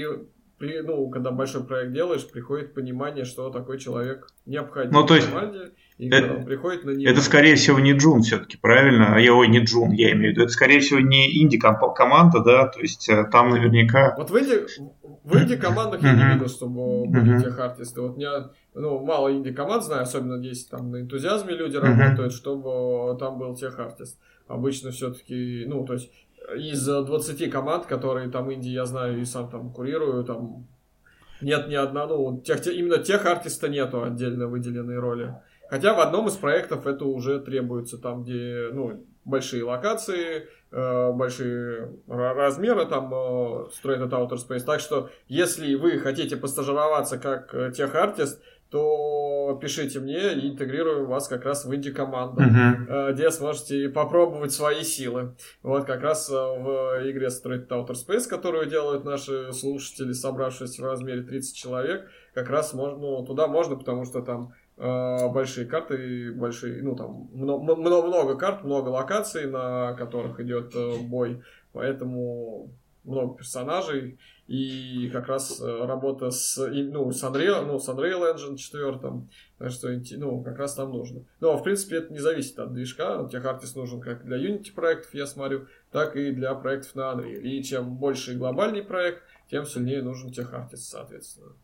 когда большой проект делаешь, приходит понимание, что такой человек необходим в команде, и когда он приходит на него. Это, скорее всего, не джун все-таки, правильно? Не джун, я имею в виду. Это, скорее всего, не инди-команда, да, то есть там наверняка... Вот в инди-командах я не видел, чтобы были техартисты. Вот мало инди-команд знаю, особенно если там на энтузиазме люди работают, чтобы там был техартист. Обычно все-таки, ну, то есть из 20 команд, которые там инди, я знаю и сам там курирую, там нет ни одного, именно техартиста нету отдельно выделенной роли. Хотя в одном из проектов это уже требуется, там где, ну, большие локации, большие размеры, там строит это Outer Space. Так что, если вы хотите постажироваться как техартист, то пишите мне и интегрируем вас как раз в инди-команду, где сможете попробовать свои силы. Вот как раз в игре Straight Outer Space, которую делают наши слушатели, собравшись в размере 30 человек, как раз туда можно, потому что там большие карты, там много карт, много локаций, на которых идет бой, поэтому много персонажей, и как раз работа с Unreal Engine 4, так что, как раз там нужно. Но, в принципе, это не зависит от движка, техартист нужен как для Unity проектов, я смотрю, так и для проектов на Unreal. И чем больше глобальный проект, тем сильнее нужен техартист, соответственно.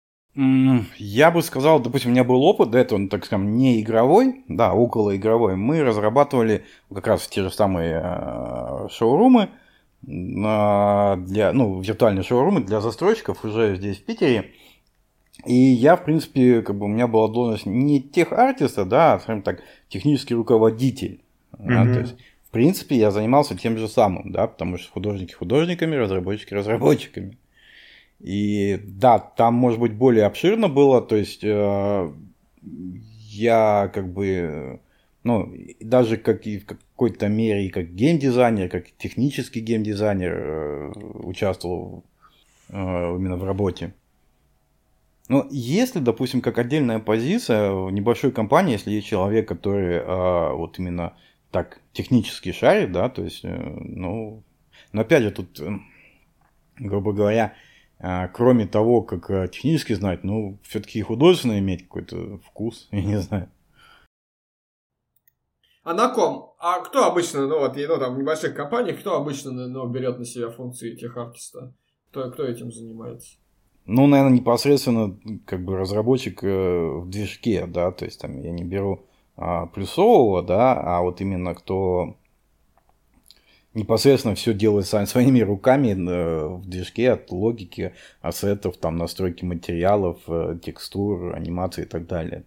Я бы сказал, допустим, у меня был опыт до этого, так скажем, не игровой, да, околоигровой. Мы разрабатывали как раз те же самые шоурумы, виртуальные шоурумы для застройщиков уже здесь в Питере. И я, в принципе, у меня была должность не техартиста, да, а, скажем так, технический руководитель. Да, то есть, в принципе, я занимался тем же самым, да, потому что художники художниками, разработчики разработчиками. И да, там, может быть, более обширно было, то есть я даже как и в какой-то мере, как геймдизайнер, как технический геймдизайнер участвовал именно в работе. Но если, допустим, как отдельная позиция в небольшой компании, если есть человек, который вот именно так технически шарит, да, то есть, Но опять же, тут, грубо говоря, кроме того, как технически знать, ну, все-таки художественно иметь какой-то вкус, я не знаю. А на ком? А кто обычно, ну, там, в небольших компаниях, кто обычно, берет на себя функции техартиста? Кто этим занимается? Ну, наверное, непосредственно, как бы, разработчик в движке, да, то есть, там, я не беру плюсового, да, а вот именно кто непосредственно все делает своими руками в движке от логики, ассетов, там, настройки материалов, текстур, анимации и так далее.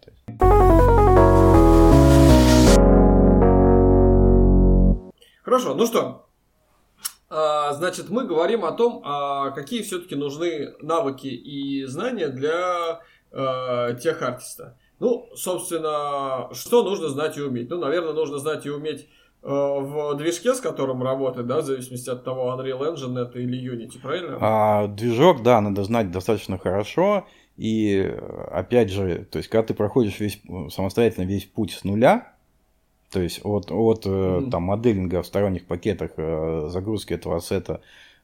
Хорошо, ну что, значит, мы говорим о том, какие все-таки нужны навыки и знания для техартиста. Ну, собственно, что нужно знать и уметь? Ну, наверное, нужно знать и уметь в движке, с которым работать, да, в зависимости от того, Unreal Engine это или Unity, правильно? Движок, да, надо знать достаточно хорошо. И, опять же, то есть, когда ты проходишь самостоятельно весь путь с нуля, то есть от там, моделинга в сторонних пакетах, загрузки этого ассета,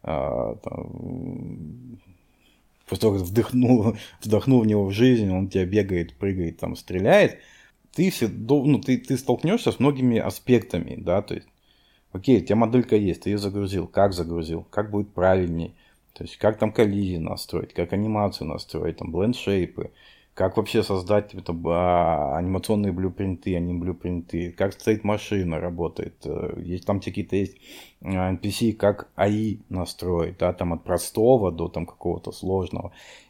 после того, как вдохнул в него в жизнь, он тебя бегает, прыгает, там, стреляет, ты столкнешься с многими аспектами, да, то есть, окей, у тебя моделька есть, ты ее загрузил, как будет правильней, то есть, как там коллизии настроить, как анимацию настроить, там, бленд-шейпы, как вообще создать анимационные блюпринты, анимблюпринты, как стоит машина, работает. Там какие-то есть NPC, как AI настроить, да, там от простого до там какого-то сложного.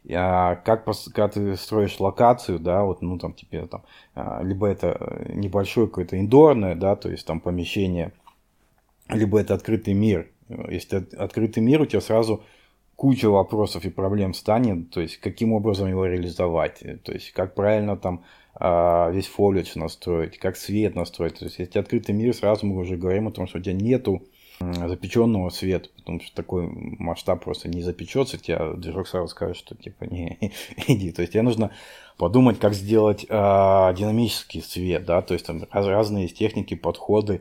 Когда ты строишь локацию, да, вот, ну, там, тебе там, либо это небольшое какое-то индорное, да, то есть там помещение, либо это открытый мир. Если открытый мир, у тебя сразу куча вопросов и проблем станет, то есть каким образом его реализовать, то есть как правильно там весь фолиадж настроить, как свет настроить. То есть если открытый мир, сразу мы уже говорим о том, что у тебя нету запеченного света, потому что такой масштаб просто не запечется, тебя движок сразу скажет, что типа не иди. То есть тебе нужно подумать, как сделать динамический свет, да, то есть там разные есть техники, подходы,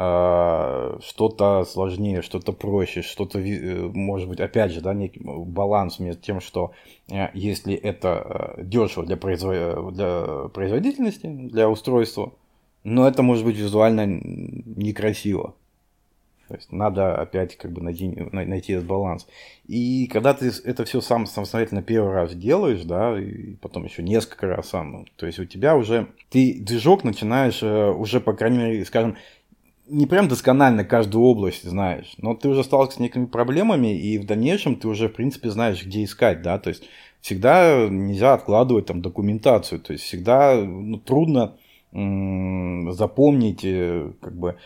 что-то сложнее, что-то проще, что-то, может быть, опять же, да, некий баланс между тем, что если это дешево для производительности, для устройства, но это может быть визуально некрасиво. То есть надо опять как бы найти этот баланс. И когда ты это все сам самостоятельно первый раз делаешь, да, и потом еще несколько раз сам, то есть у тебя уже, ты движок начинаешь уже, по крайней мере, скажем, не прям досконально каждую область знаешь, но ты уже сталкиваешься с некими проблемами, и в дальнейшем ты уже, в принципе, знаешь, где искать, да, то есть всегда нельзя откладывать там документацию, то есть всегда трудно запомнить как бы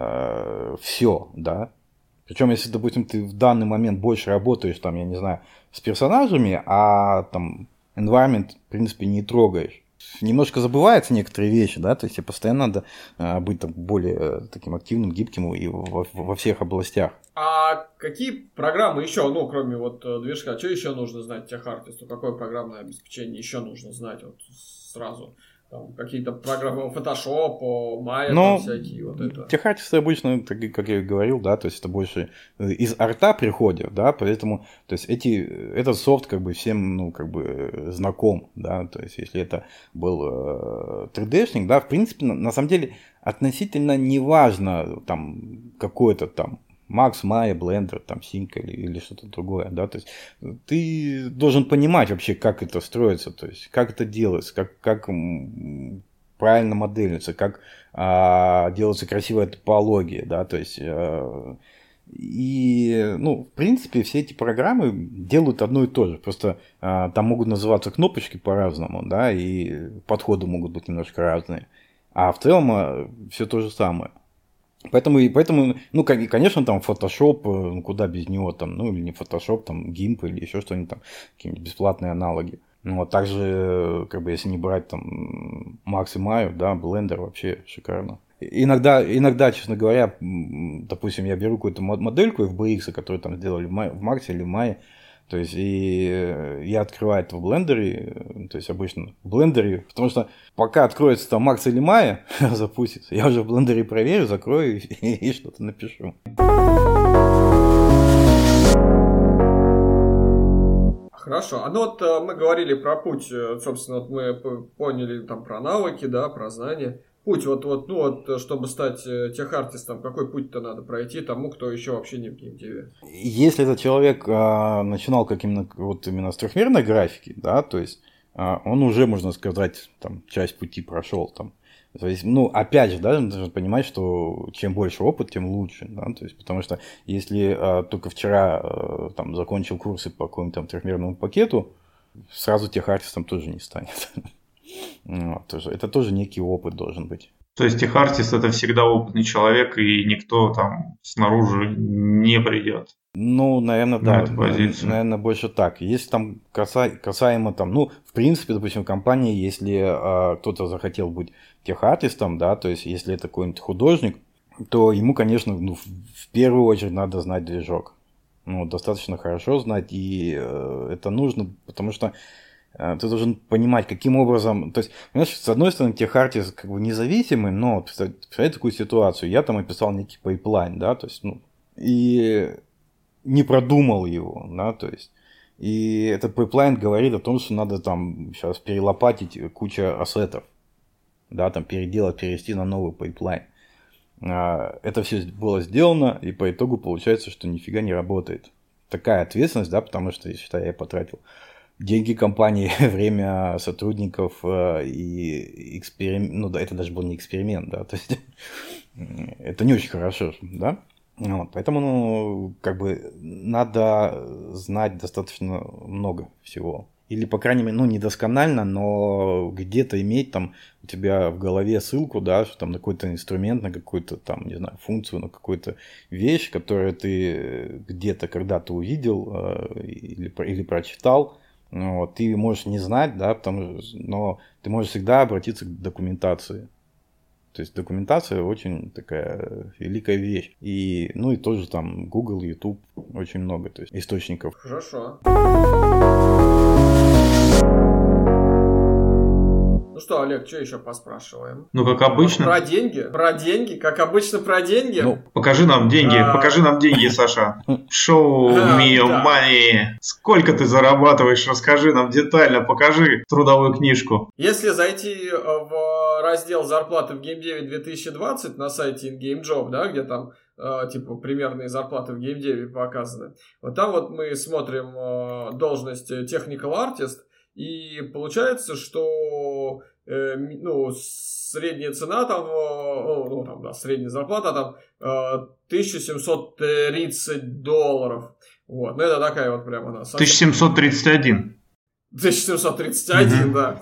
все, да. Причем, если, допустим, ты в данный момент больше работаешь, там, я не знаю, с персонажами, а там environment, в принципе, не трогаешь. Немножко забываются некоторые вещи, да, то есть тебе постоянно надо быть там более таким активным, гибким и во всех областях. А какие программы еще, ну, кроме вот движка, что еще нужно знать техартисту? Какое программное обеспечение еще нужно знать вот сразу? Там, какие-то программы Photoshop, Maya, там всякие вот это. Техартисты обычно, как я говорил, да, то есть это больше из арта приходят, да, поэтому, то есть этот софт как бы всем, ну, как бы знаком, да, то есть если это был 3D-шник, да, в принципе, на самом деле относительно неважно там какой-то там Max, Maya, Blender, там, Cinca или что-то другое, да, то есть ты должен понимать вообще, как это строится, то есть как это делается, как правильно моделится, как делается красивая топология, да, то есть и, ну, в принципе, все эти программы делают одно и то же, просто там могут называться кнопочки по-разному, да, и подходы могут быть немножко разные, а в целом все то же самое. Поэтому, ну, конечно, там Photoshop, куда без него, там, ну, или не Photoshop, там, GIMP или еще что-нибудь там, какие-нибудь бесплатные аналоги. Ну, а также, как бы, если не брать там Max и Maya, да, Blender вообще шикарно. Иногда, честно говоря, допустим, я беру какую-то модельку FBX, которую там сделали в Max или в Maya, то есть, и я открываю это в блендере, то есть, обычно в блендере, потому что пока откроется там Max или Maya, запустится, я уже в блендере проверю, закрою и что-то напишу. Хорошо. Ну вот мы говорили про путь, собственно, вот мы поняли там про навыки, да, про знания. Путь, чтобы стать техартистом, какой путь-то надо пройти тому, кто еще вообще не в геймдеве? Если этот человек начинал именно с трехмерной графики, да, то есть он уже, можно сказать, там, часть пути прошел там. То есть, опять же, да, нужно понимать, что чем больше опыт, тем лучше, да, то есть, потому что если только вчера там закончил курсы по какому-то там трехмерному пакету, сразу техартистом тоже не станет. Это тоже некий опыт должен быть. То есть техартист это всегда опытный человек, и никто там снаружи не придет. Наверное, да. Эту позицию. Наверное, больше так. Если там касаемо там, в принципе, допустим, в компании, если кто-то захотел быть техартистом, да, то есть если это какой-нибудь художник, то ему, конечно, в первую очередь надо знать движок. Достаточно хорошо знать, и это нужно, потому что ты должен понимать, каким образом... То есть, понимаешь, с одной стороны, техартист как бы независимый, но представляете такую ситуацию. Я там описал некий пайплайн, да, то есть, и не продумал его, да, то есть. И этот пайплайн говорит о том, что надо там сейчас перелопатить кучу ассетов, да, там перевести на новый пайплайн. Это все было сделано, и по итогу получается, что нифига не работает. Такая ответственность, да, потому что, считай, я потратил деньги компании, время сотрудников и эксперимент. Да, это даже был не эксперимент, да, то есть это не очень хорошо, да. Поэтому, как бы, надо знать достаточно много всего. Или, по крайней мере, недосконально, но где-то иметь там у тебя в голове ссылку, да, что там на какой-то инструмент, на какую-то там, не знаю, функцию, на какую-то вещь, которую ты где-то когда-то увидел или прочитал. Ты можешь не знать, да, но ты можешь всегда обратиться к документации. То есть документация очень такая великая вещь. И тоже там Google, YouTube, очень много, то есть источников. Хорошо. Ну что, Олег, что еще поспрашиваем? Как обычно. Про деньги? Про деньги? Как обычно про деньги? Покажи нам деньги, Саша. Show me your money. Сколько ты зарабатываешь? Расскажи нам детально, покажи трудовую книжку. Если зайти в раздел зарплаты в геймдеве 2020 на сайте InGameJob, да, где там примерные зарплаты в геймдеве показаны, вот там вот мы смотрим должность Technical Artist, и получается, что средняя цена там, средняя зарплата там $1730. Вот, это такая вот прямо она. 1731. 1731, да.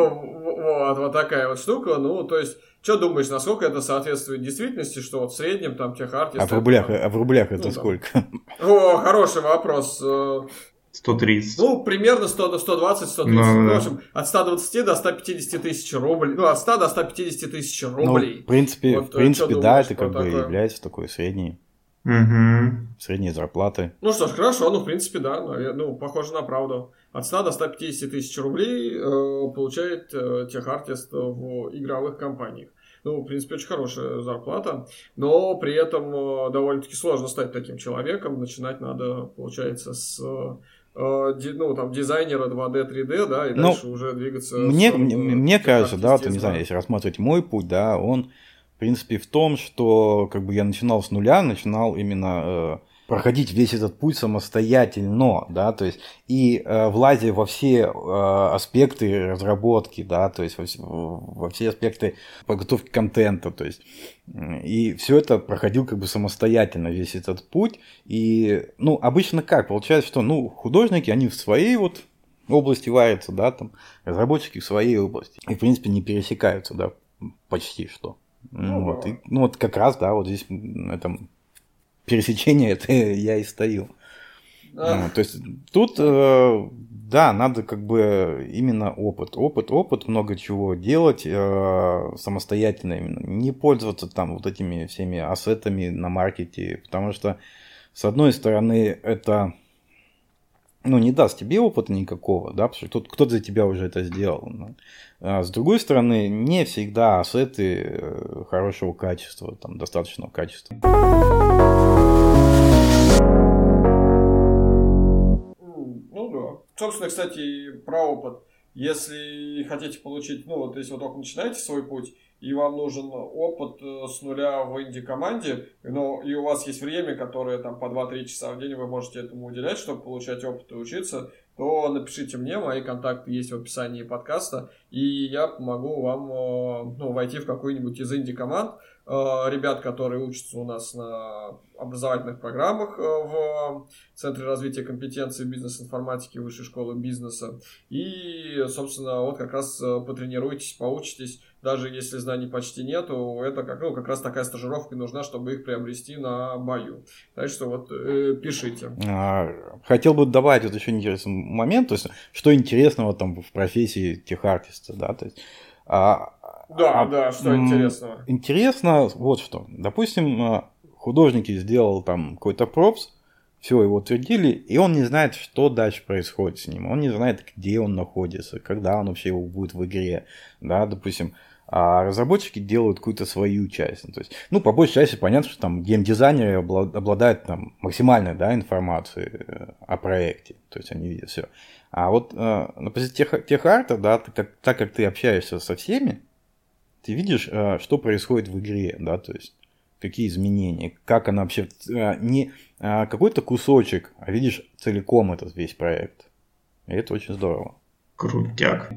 Вот такая вот штука. То есть, что думаешь, насколько это соответствует действительности, что вот в среднем там техартист... А в рублях это сколько? Хороший вопрос. 130. Примерно 100, 120, 130. В общем, от 120 до 150 тысяч рублей. От 100 до 150 тысяч рублей. В принципе, да, это как бы является такой средней. Средней зарплаты. Что ж, хорошо, в принципе, да, похоже на правду. От 100 до 150 тысяч рублей получает техартист в игровых компаниях. В принципе, очень хорошая зарплата, но при этом довольно-таки сложно стать таким человеком. Начинать надо, получается, с дизайнера 2D, 3D, да, и дальше уже двигаться. Мне кажется, да, не знаю, если рассматривать мой путь, да, он, в принципе, в том, что как бы я начинал с нуля, начинал именно проходить весь этот путь самостоятельно, да, то есть и влазя во все аспекты разработки, да, то есть во все аспекты подготовки контента, то есть и все это проходил как бы самостоятельно, весь этот путь. И, обычно как? Получается, что, художники, они в своей вот области варятся, да, там, разработчики в своей области. И, в принципе, не пересекаются, да, почти что. Вот как раз, да, вот здесь на этом пересечение это я и стою. То есть тут, да, надо как бы именно опыт, много чего делать самостоятельно именно. Не пользоваться там вот этими всеми ассетами на маркете, потому что, с одной стороны, это, не даст тебе опыта никакого, да, потому что кто-то за тебя уже это сделал. А с другой стороны, не всегда ассеты хорошего качества, там, достаточного качества. Собственно, кстати, про опыт. Если хотите получить, если вы только начинаете свой путь, и вам нужен опыт с нуля в инди-команде, и у вас есть время, которое там по 2-3 часа в день вы можете этому уделять, чтобы получать опыт и учиться, то напишите мне, мои контакты есть в описании подкаста, и я помогу вам войти в какую-нибудь из инди-команд. Ребят, которые учатся у нас на образовательных программах в Центре развития компетенций бизнес-информатики Высшей школы бизнеса. И, собственно, вот как раз потренируйтесь, поучитесь. Даже если знаний почти нету, это как раз такая стажировка нужна, чтобы их приобрести на бою. Так что вот пишите. Хотел бы добавить вот еще интересный момент, то есть что интересного там в профессии техартиста, да, то есть что интересного? Интересно вот что. Допустим, художник сделал там какой-то пропс, все, его утвердили, и он не знает, что дальше происходит с ним. Он не знает, где он находится, когда он вообще будет в игре. Да, допустим, а разработчики делают какую-то свою часть. То есть, по большей части понятно, что там геймдизайнеры обладают там максимальной, да, информацией о проекте. То есть они видят все. А вот на позиции техарта, да, так как ты общаешься со всеми, ты видишь, что происходит в игре, да, то есть какие изменения, как она вообще, не какой-то кусочек, а видишь целиком этот весь проект. И это очень здорово. Крутяк.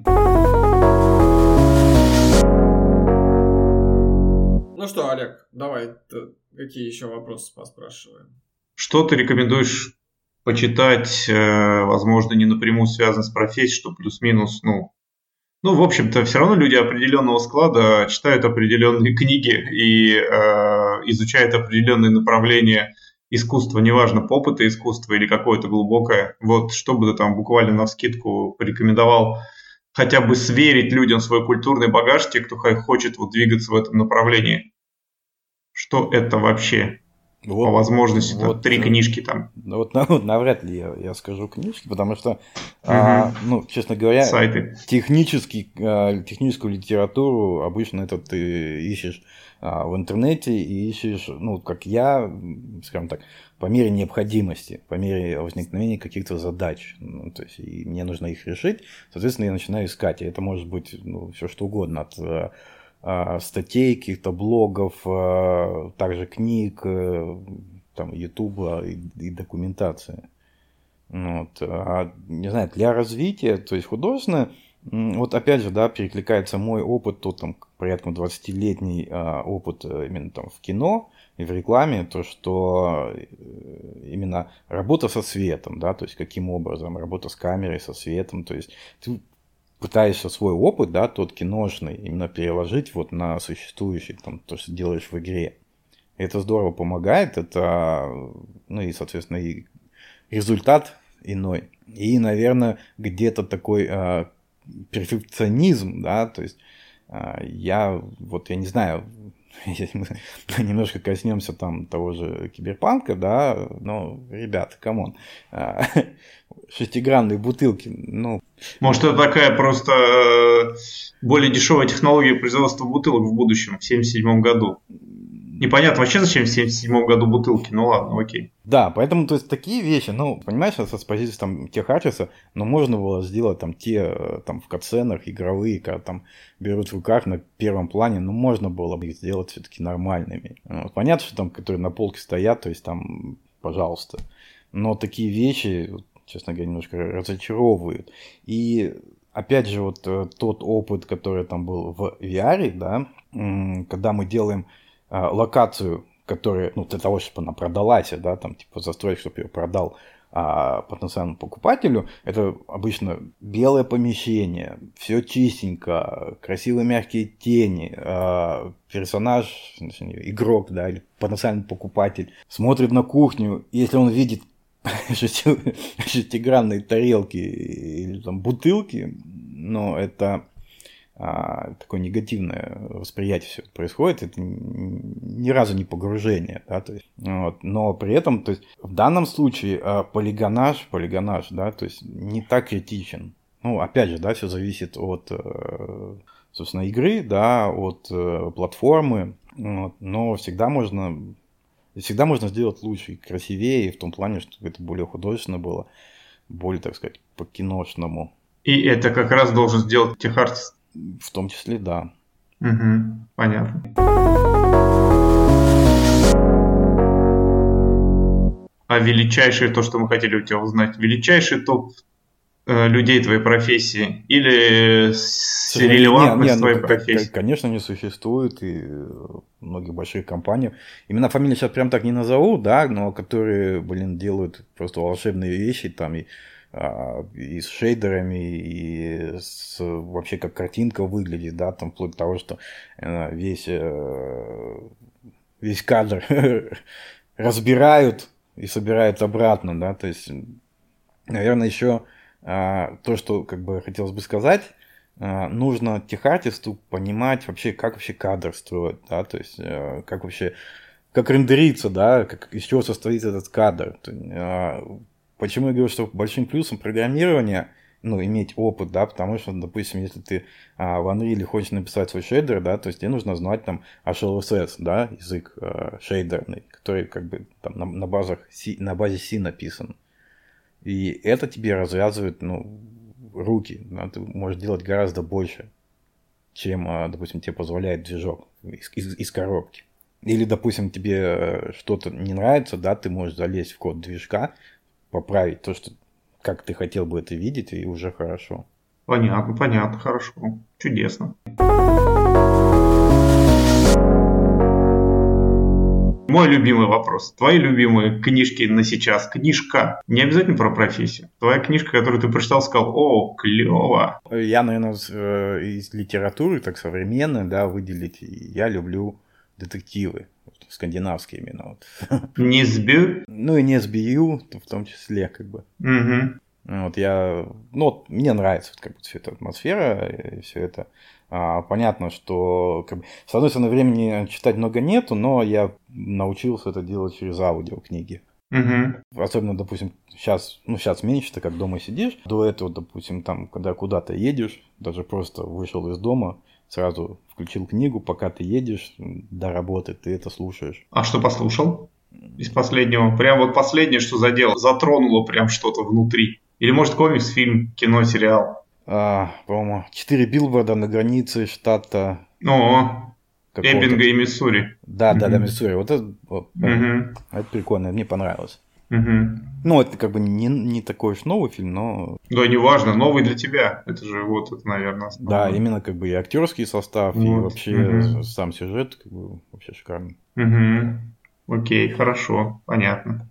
Ну что, Олег, давай, какие еще вопросы поспрашиваем? Что ты рекомендуешь почитать, возможно, не напрямую связано с профессией, что плюс-минус, в общем-то, все равно люди определенного склада читают определенные книги и изучают определенные направления искусства, неважно, попыта искусства или какое-то глубокое. Вот что бы ты там буквально навскидку порекомендовал хотя бы сверить людям свой культурный багаж, те, кто хочет двигаться в этом направлении. Что это вообще? По возможности, 3 книжки там. Навряд ли я скажу книжки, потому что, честно говоря, сайты. Техническую литературу обычно это ты ищешь в интернете и ищешь, как я, скажем так, по мере необходимости, по мере возникновения каких-то задач. То есть, и мне нужно их решить, соответственно, я начинаю искать. И это может быть все что угодно, от статей, каких-то блогов, также книг, там, Ютуба и документации. Не знаю, для развития, то есть художественно, опять же, да, перекликается мой опыт, тот там порядка 20-летний опыт именно там в кино и в рекламе, то, что именно работа со светом, да, то есть каким образом, работа с камерой, со светом, то есть ты пытаешься свой опыт, да, тот киношный, именно переложить на существующий, там, то, что делаешь в игре. Это здорово помогает, это, и, соответственно, и результат иной. И, наверное, где-то такой перфекционизм, да, то есть я не знаю, если мы немножко коснемся там того же киберпанка, да, ребята, камон, шестигранные бутылки, Может, это такая просто более дешевая технология производства бутылок в будущем, в 1977 году. Непонятно вообще, зачем в 1977 году бутылки, ладно, окей. Да, поэтому, то есть, такие вещи, понимаешь, с позиции там техартиста, можно было сделать там те, там, в катсценах игровые, когда там берут в руках на первом плане, можно было бы их сделать все-таки нормальными. Понятно, что там, которые на полке стоят, то есть, там, пожалуйста. Но такие вещи, честно говоря, немножко разочаровывают. И, опять же, тот опыт, который там был в VR, да, когда мы делаем локацию, которая, для того, чтобы она продалась, да, там, типа, застроить, чтобы ее продал потенциальному покупателю, это обычно белое помещение, все чистенько, красивые мягкие тени, персонаж, игрок, да, или потенциальный покупатель смотрит на кухню, и если он видит шестигранные тарелки или там бутылки, это такое негативное восприятие все происходит, это ни разу не погружение, да, то есть, но при этом, то есть, в данном случае полигонаж, да, то есть, не так критичен. Опять же, да, все зависит от, собственно, игры, да, от платформы, но всегда можно сделать лучше и красивее, в том плане, чтобы это более художественно было. более, так сказать, по-киношному. И это как раз должен сделать техартист? В том числе, да. Угу, понятно. А величайшее, то, что мы хотели у тебя узнать, величайший топ людей твоей профессии или релевантность твоей профессии? Конечно, не существует, и многих больших компаний. Имена, фамилии сейчас прям так не назову, да, но которые, делают просто волшебные вещи, там, и с шейдерами, и вообще как картинка выглядит, да, там, вплоть до того, что весь кадр разбирают и собирают обратно, да, то есть, наверное, еще то, что как бы хотелось бы сказать, нужно техартисту понимать вообще, как вообще кадр строить, да, то есть как рендерится, да, из чего состоит этот кадр. Почему я говорю, что большим плюсом программирования, иметь опыт, да, потому что, допустим, если ты в Unreal хочешь написать свой шейдер, да, то есть тебе нужно знать там HLSS, да, язык шейдерный, который как бы там на базе C написан. И это тебе развязывает, руки, да, ты можешь делать гораздо больше, чем, допустим, тебе позволяет движок из коробки. Или, допустим, тебе что-то не нравится, да, ты можешь залезть в код движка, поправить то, что как ты хотел бы это видеть, и уже хорошо. Понятно, хорошо. Чудесно. Мой любимый вопрос. Твои любимые книжки на сейчас. Книжка. Не обязательно про профессию. Твоя книжка, которую ты прочитал, сказал: о, клево. Я, наверное, из литературы, так современной, да, выделить. Я люблю детективы. Скандинавские именно. Несбю? И Несбю в том числе, как бы. Угу. Мне нравится вся эта атмосфера и все это. Понятно, что с одной стороны времени читать много нету, но я научился это делать через аудиокниги. Угу. Особенно, допустим, сейчас меньше, ты как дома сидишь. До этого, допустим, там, когда куда-то едешь, даже просто вышел из дома, сразу включил книгу, пока ты едешь до работы, ты это слушаешь. А что послушал из последнего? Прям последнее, что задело, затронуло прям что-то внутри. Или, может, комикс, фильм, кино, сериал? По-моему, 4 билборда на границе штата... Эббинга и Миссури. Да, Миссури. Вот это прикольно, мне понравилось. Это как бы не такой уж новый фильм, но... Да, неважно, новый для тебя. Это же это, наверное, основное. Да, именно как бы и актерский состав, и вообще сам сюжет как бы вообще шикарный. Окей, хорошо, понятно.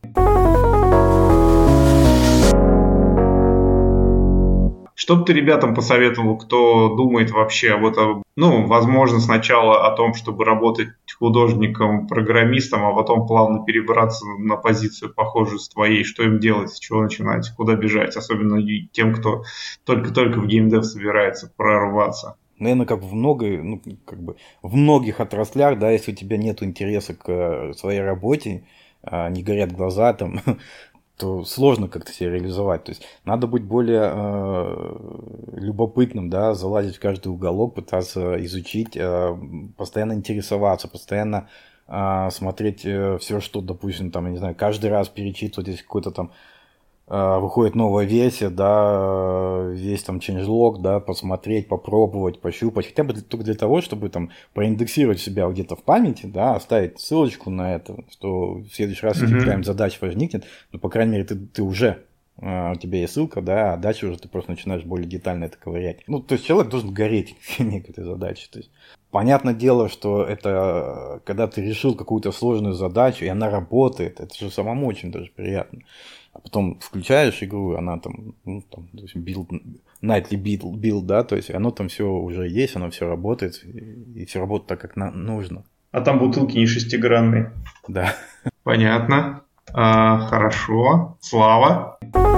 Что бы ты ребятам посоветовал, кто думает вообще возможно, сначала о том, чтобы работать художником-программистом, а потом плавно перебраться на позицию, похожую с твоей? Что им делать, с чего начинать, куда бежать? Особенно тем, кто только в геймдев собирается прорваться. Наверное, как в многих отраслях, да, если у тебя нет интереса к своей работе, не горят глаза там, то сложно как-то себя реализовать. То есть надо быть более любопытным, да, залазить в каждый уголок, пытаться изучить, постоянно интересоваться, постоянно смотреть все, что, допустим, там, я не знаю, каждый раз перечитывать, если какой-то там выходит новая версия, да, весь там changelog, да, посмотреть, попробовать, пощупать, хотя бы только для того, чтобы там проиндексировать себя где-то в памяти, да, оставить ссылочку на это, что в следующий раз, если какая-нибудь задача возникнет, по крайней мере, ты уже, у тебя есть ссылка, да, а дальше уже ты просто начинаешь более детально это ковырять. То есть человек должен гореть к этой задаче, то есть понятное дело, что это, когда ты решил какую-то сложную задачу, и она работает, это же самому очень даже приятно. А потом включаешь игру, она там, nightly build, да, то есть оно там все уже есть, оно все работает, и все работает так, как нужно. А там бутылки не шестигранные. Да. Понятно. Хорошо. Слава.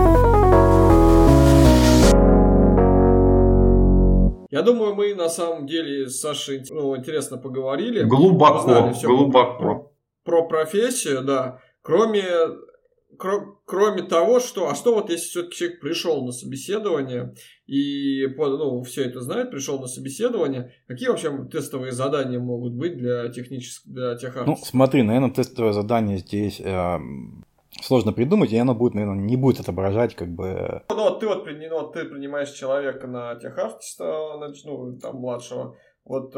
Я думаю, мы на самом деле с Сашей интересно поговорили. Глубоко. Про профессию, да. Кроме того, что если все-таки человек пришел на собеседование и все это знает, пришел на собеседование, какие вообще тестовые задания могут быть для техартиста? Смотри, наверное, тестовое задание здесь сложно придумать, и оно будет, наверное, не будет отображать как бы... Ты принимаешь человека на техартиста, там, младшего. Вот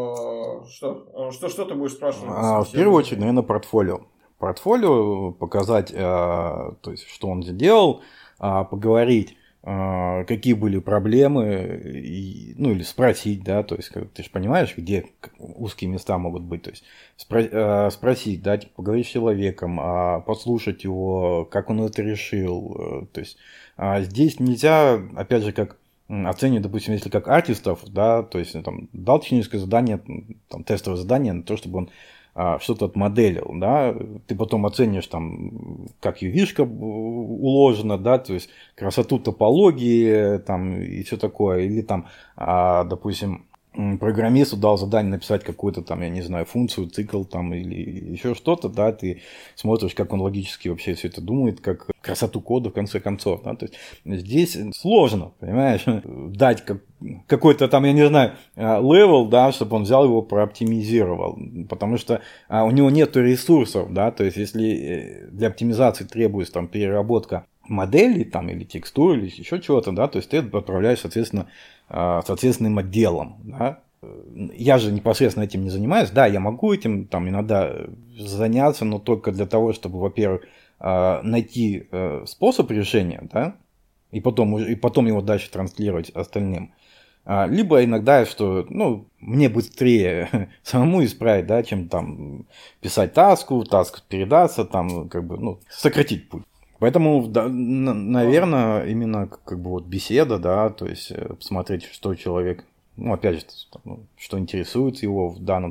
что ты будешь спрашивать? В первую очередь, наверное, портфолио. Портфолио показать, то есть, что он сделал, поговорить, какие были проблемы, или спросить, да, то есть, ты же понимаешь, где узкие места могут быть, то есть, спросить, да, поговорить с человеком, послушать его, как он это решил, то есть, здесь нельзя, опять же, как оценивать, допустим, если как артистов, да, то есть, там, дал техническое задание, там, тестовое задание на то, чтобы он что-то отмоделил, да, ты потом оценишь там, как UV-шка уложена, да, то есть красоту топологии там и все такое, или там, допустим, программисту дал задание написать какую-то там, я не знаю, функцию, цикл там или еще что-то, да, ты смотришь, как он логически вообще все это думает, как красоту кода в конце концов, да, то есть здесь сложно, понимаешь, дать какой-то там, я не знаю, левел, да, чтобы он взял его прооптимизировал, потому что у него нет ресурсов, да, то есть если для оптимизации требуется там переработка модели там или текстур или еще чего-то, да, то есть ты отправляешь, соответственно, соответственным отделом, да. Я же непосредственно этим не занимаюсь, да, я могу этим там иногда заняться, но только для того, чтобы, во-первых, найти способ решения, да, и потом его дальше транслировать остальным. Либо иногда, что, мне быстрее самому исправить, да, чем там писать таск передаться, там, как бы, сократить путь. Поэтому, да, наверное, именно как бы вот беседа, да, то есть посмотреть, что человек, опять же, что интересует его в данном,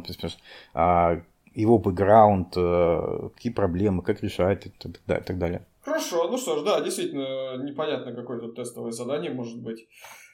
его бэкграунд, какие проблемы, как решать и так далее. Хорошо, ну что ж, да, действительно, непонятно, какое тут тестовое задание может быть.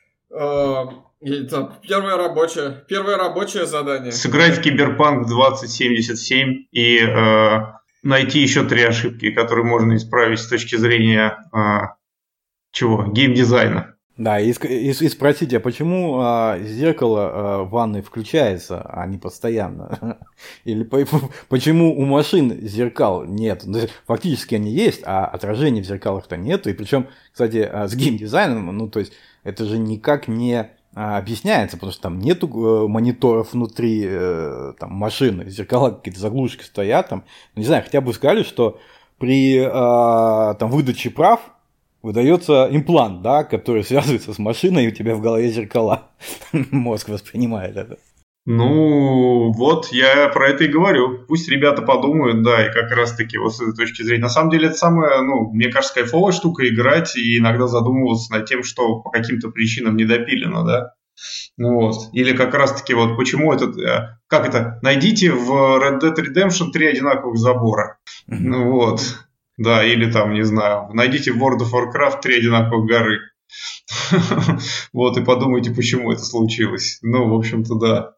Первое рабочее задание. Сыграть в Киберпанк 2077 и найти еще 3 ошибки, которые можно исправить с точки зрения геймдизайна. Да, и спросить, а почему зеркало в ванной включается, а не постоянно? Или почему у машин зеркал нет? Фактически они есть, а отражений в зеркалах-то нет. И причем, кстати, с геймдизайном, то есть это же никак не объясняется, потому что там нету мониторов внутри там, машины, зеркала какие-то заглушки стоят. Там, не знаю, хотя бы сказали, что при там, выдаче прав выдается имплант, да, который связывается с машиной, и у тебя в голове зеркала. Мозг воспринимает это. Вот я про это и говорю. Пусть ребята подумают, да, и как раз-таки вот с этой точки зрения. На самом деле это самая, мне кажется, кайфовая штука играть и иногда задумываться над тем, что по каким-то причинам недопилено, да. Или как раз-таки вот почему найдите в Red Dead Redemption 3 одинаковых забора. Да, или там, не знаю, найдите в World of Warcraft 3 одинаковых горы. И подумайте, почему это случилось. В общем-то, да.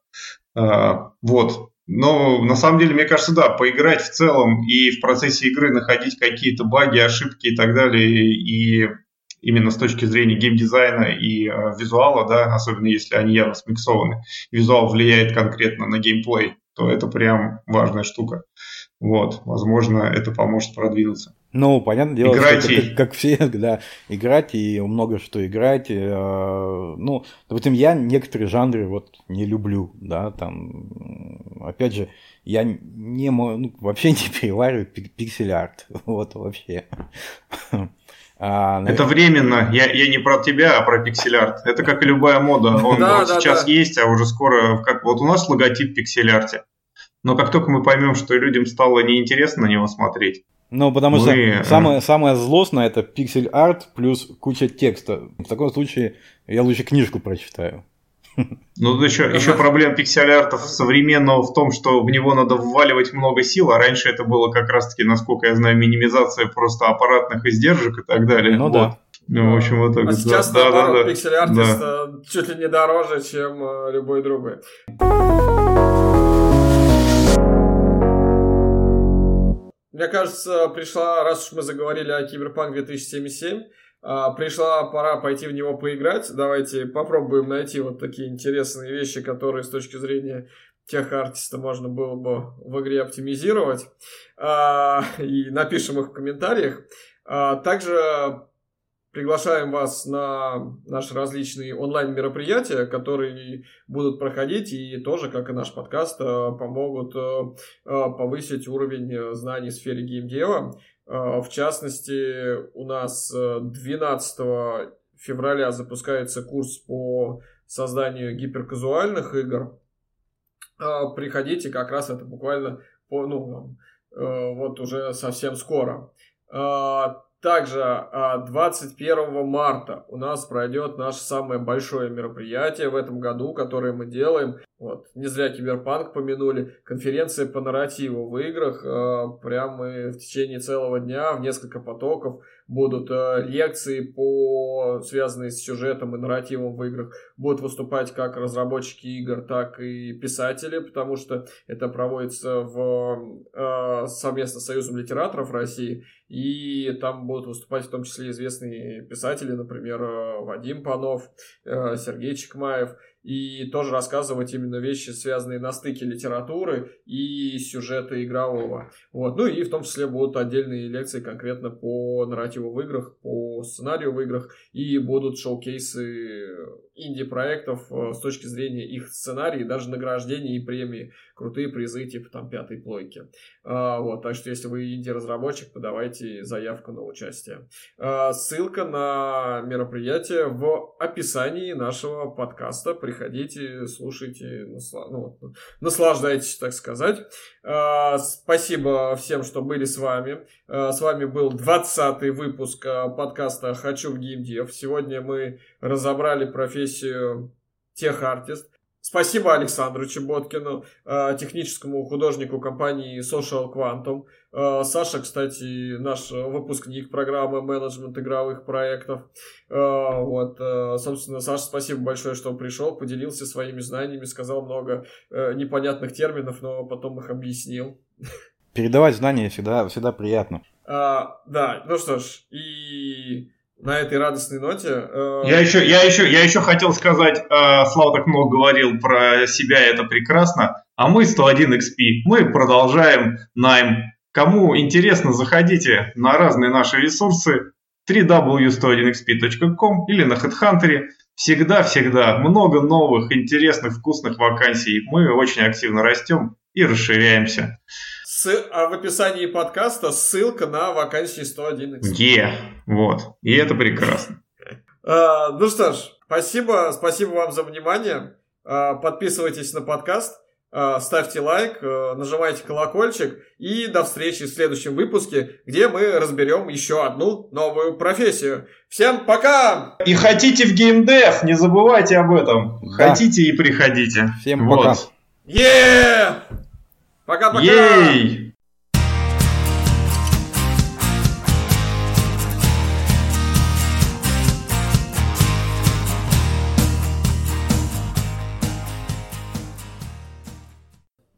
Но на самом деле, мне кажется, да, поиграть в целом и в процессе игры находить какие-то баги, ошибки и так далее, и именно с точки зрения геймдизайна и визуала, да, особенно если они явно смиксованы, визуал влияет конкретно на геймплей, то это прям важная штука. Возможно, это поможет продвинуться. Понятное дело, играйте. Как все, да, играть и много что играть. Допустим, я некоторые жанры не люблю, да, там, опять же, я вообще не перевариваю пиксель-арт, вообще. Это временно, я не про тебя, а про пиксель-арт. Это как и любая мода, он сейчас есть, а уже скоро, у нас логотип в пиксель-арте. Но как только мы поймем, что людям стало неинтересно на него смотреть. Потому что самое злостное это пиксель-арт плюс куча текста. В таком случае я лучше книжку прочитаю. Еще проблема пиксель-арта современного в том, что в него надо вваливать много сил, а раньше это было как раз-таки, насколько я знаю, минимизация просто аппаратных издержек и так далее. Да. В общем, вот так. А сейчас, наоборот, пиксель-арт чуть ли не дороже, чем любой другой. Мне кажется, раз уж мы заговорили о Киберпанк 2077, пришла пора пойти в него поиграть. Давайте попробуем найти такие интересные вещи, которые с точки зрения тех-артиста можно было бы в игре оптимизировать. И напишем их в комментариях. Также приглашаем вас на наши различные онлайн-мероприятия, которые будут проходить и тоже, как и наш подкаст, помогут повысить уровень знаний в сфере геймдева. В частности, у нас 12 февраля запускается курс по созданию гиперказуальных игр. Приходите, как раз это буквально вот уже совсем скоро. Также 21 марта у нас пройдет наше самое большое мероприятие в этом году, которое мы делаем. Вот. Не зря Киберпанк помянули. Конференция по нарративу в играх. Прямо в течение целого дня в несколько потоков будут лекции, связанные с сюжетом и нарративом в играх. Будут выступать как разработчики игр, так и писатели, потому что это проводится совместно с Союзом литераторов России. И там будут выступать в том числе известные писатели, например, Вадим Панов, Сергей Чекмаев. И тоже рассказывать именно вещи, связанные на стыке литературы и сюжета игрового. Вот. Ну и в том числе будут отдельные лекции конкретно по нарративу в играх, по сценарию в играх. И будут шоу-кейсы инди-проектов с точки зрения их сценария, даже награждения и премии. Крутые призы типа там 5-й плойки. Вот. Так что если вы инди-разработчик, подавайте заявку на участие. Ссылка на мероприятие в описании нашего подкаста. Приходите, слушайте, наслаждайтесь, так сказать. Спасибо всем, что были с вами. С вами был 20-й выпуск подкаста «Хочу в геймдев». Сегодня мы разобрали профессию тех-артист. Спасибо Александру Чеботкину, техническому художнику компании Social Quantum. Саша, кстати, наш выпускник программы менеджмент игровых проектов. Вот, собственно, Саша, спасибо большое, что пришел, поделился своими знаниями, сказал много непонятных терминов, но потом их объяснил. Передавать знания всегда приятно. Да, ну что ж, и на этой радостной ноте... Я еще хотел сказать, Слава так много говорил про себя, это прекрасно, а мы 101XP, мы продолжаем найм. Кому интересно, заходите на разные наши ресурсы www.101xp.com или на HeadHunter. Всегда много новых, интересных, вкусных вакансий. Мы очень активно растем и расширяемся. А в описании подкаста ссылка на вакансии 101XP. Вот. И это прекрасно. Ну что ж, спасибо вам за внимание. Подписывайтесь на подкаст. Ставьте лайк, нажимайте колокольчик и до встречи в следующем выпуске, где мы разберем еще одну новую профессию. Всем пока! И хотите в геймдев, не забывайте об этом. Да. Хотите и приходите. Всем пока. Пока-пока! Ей!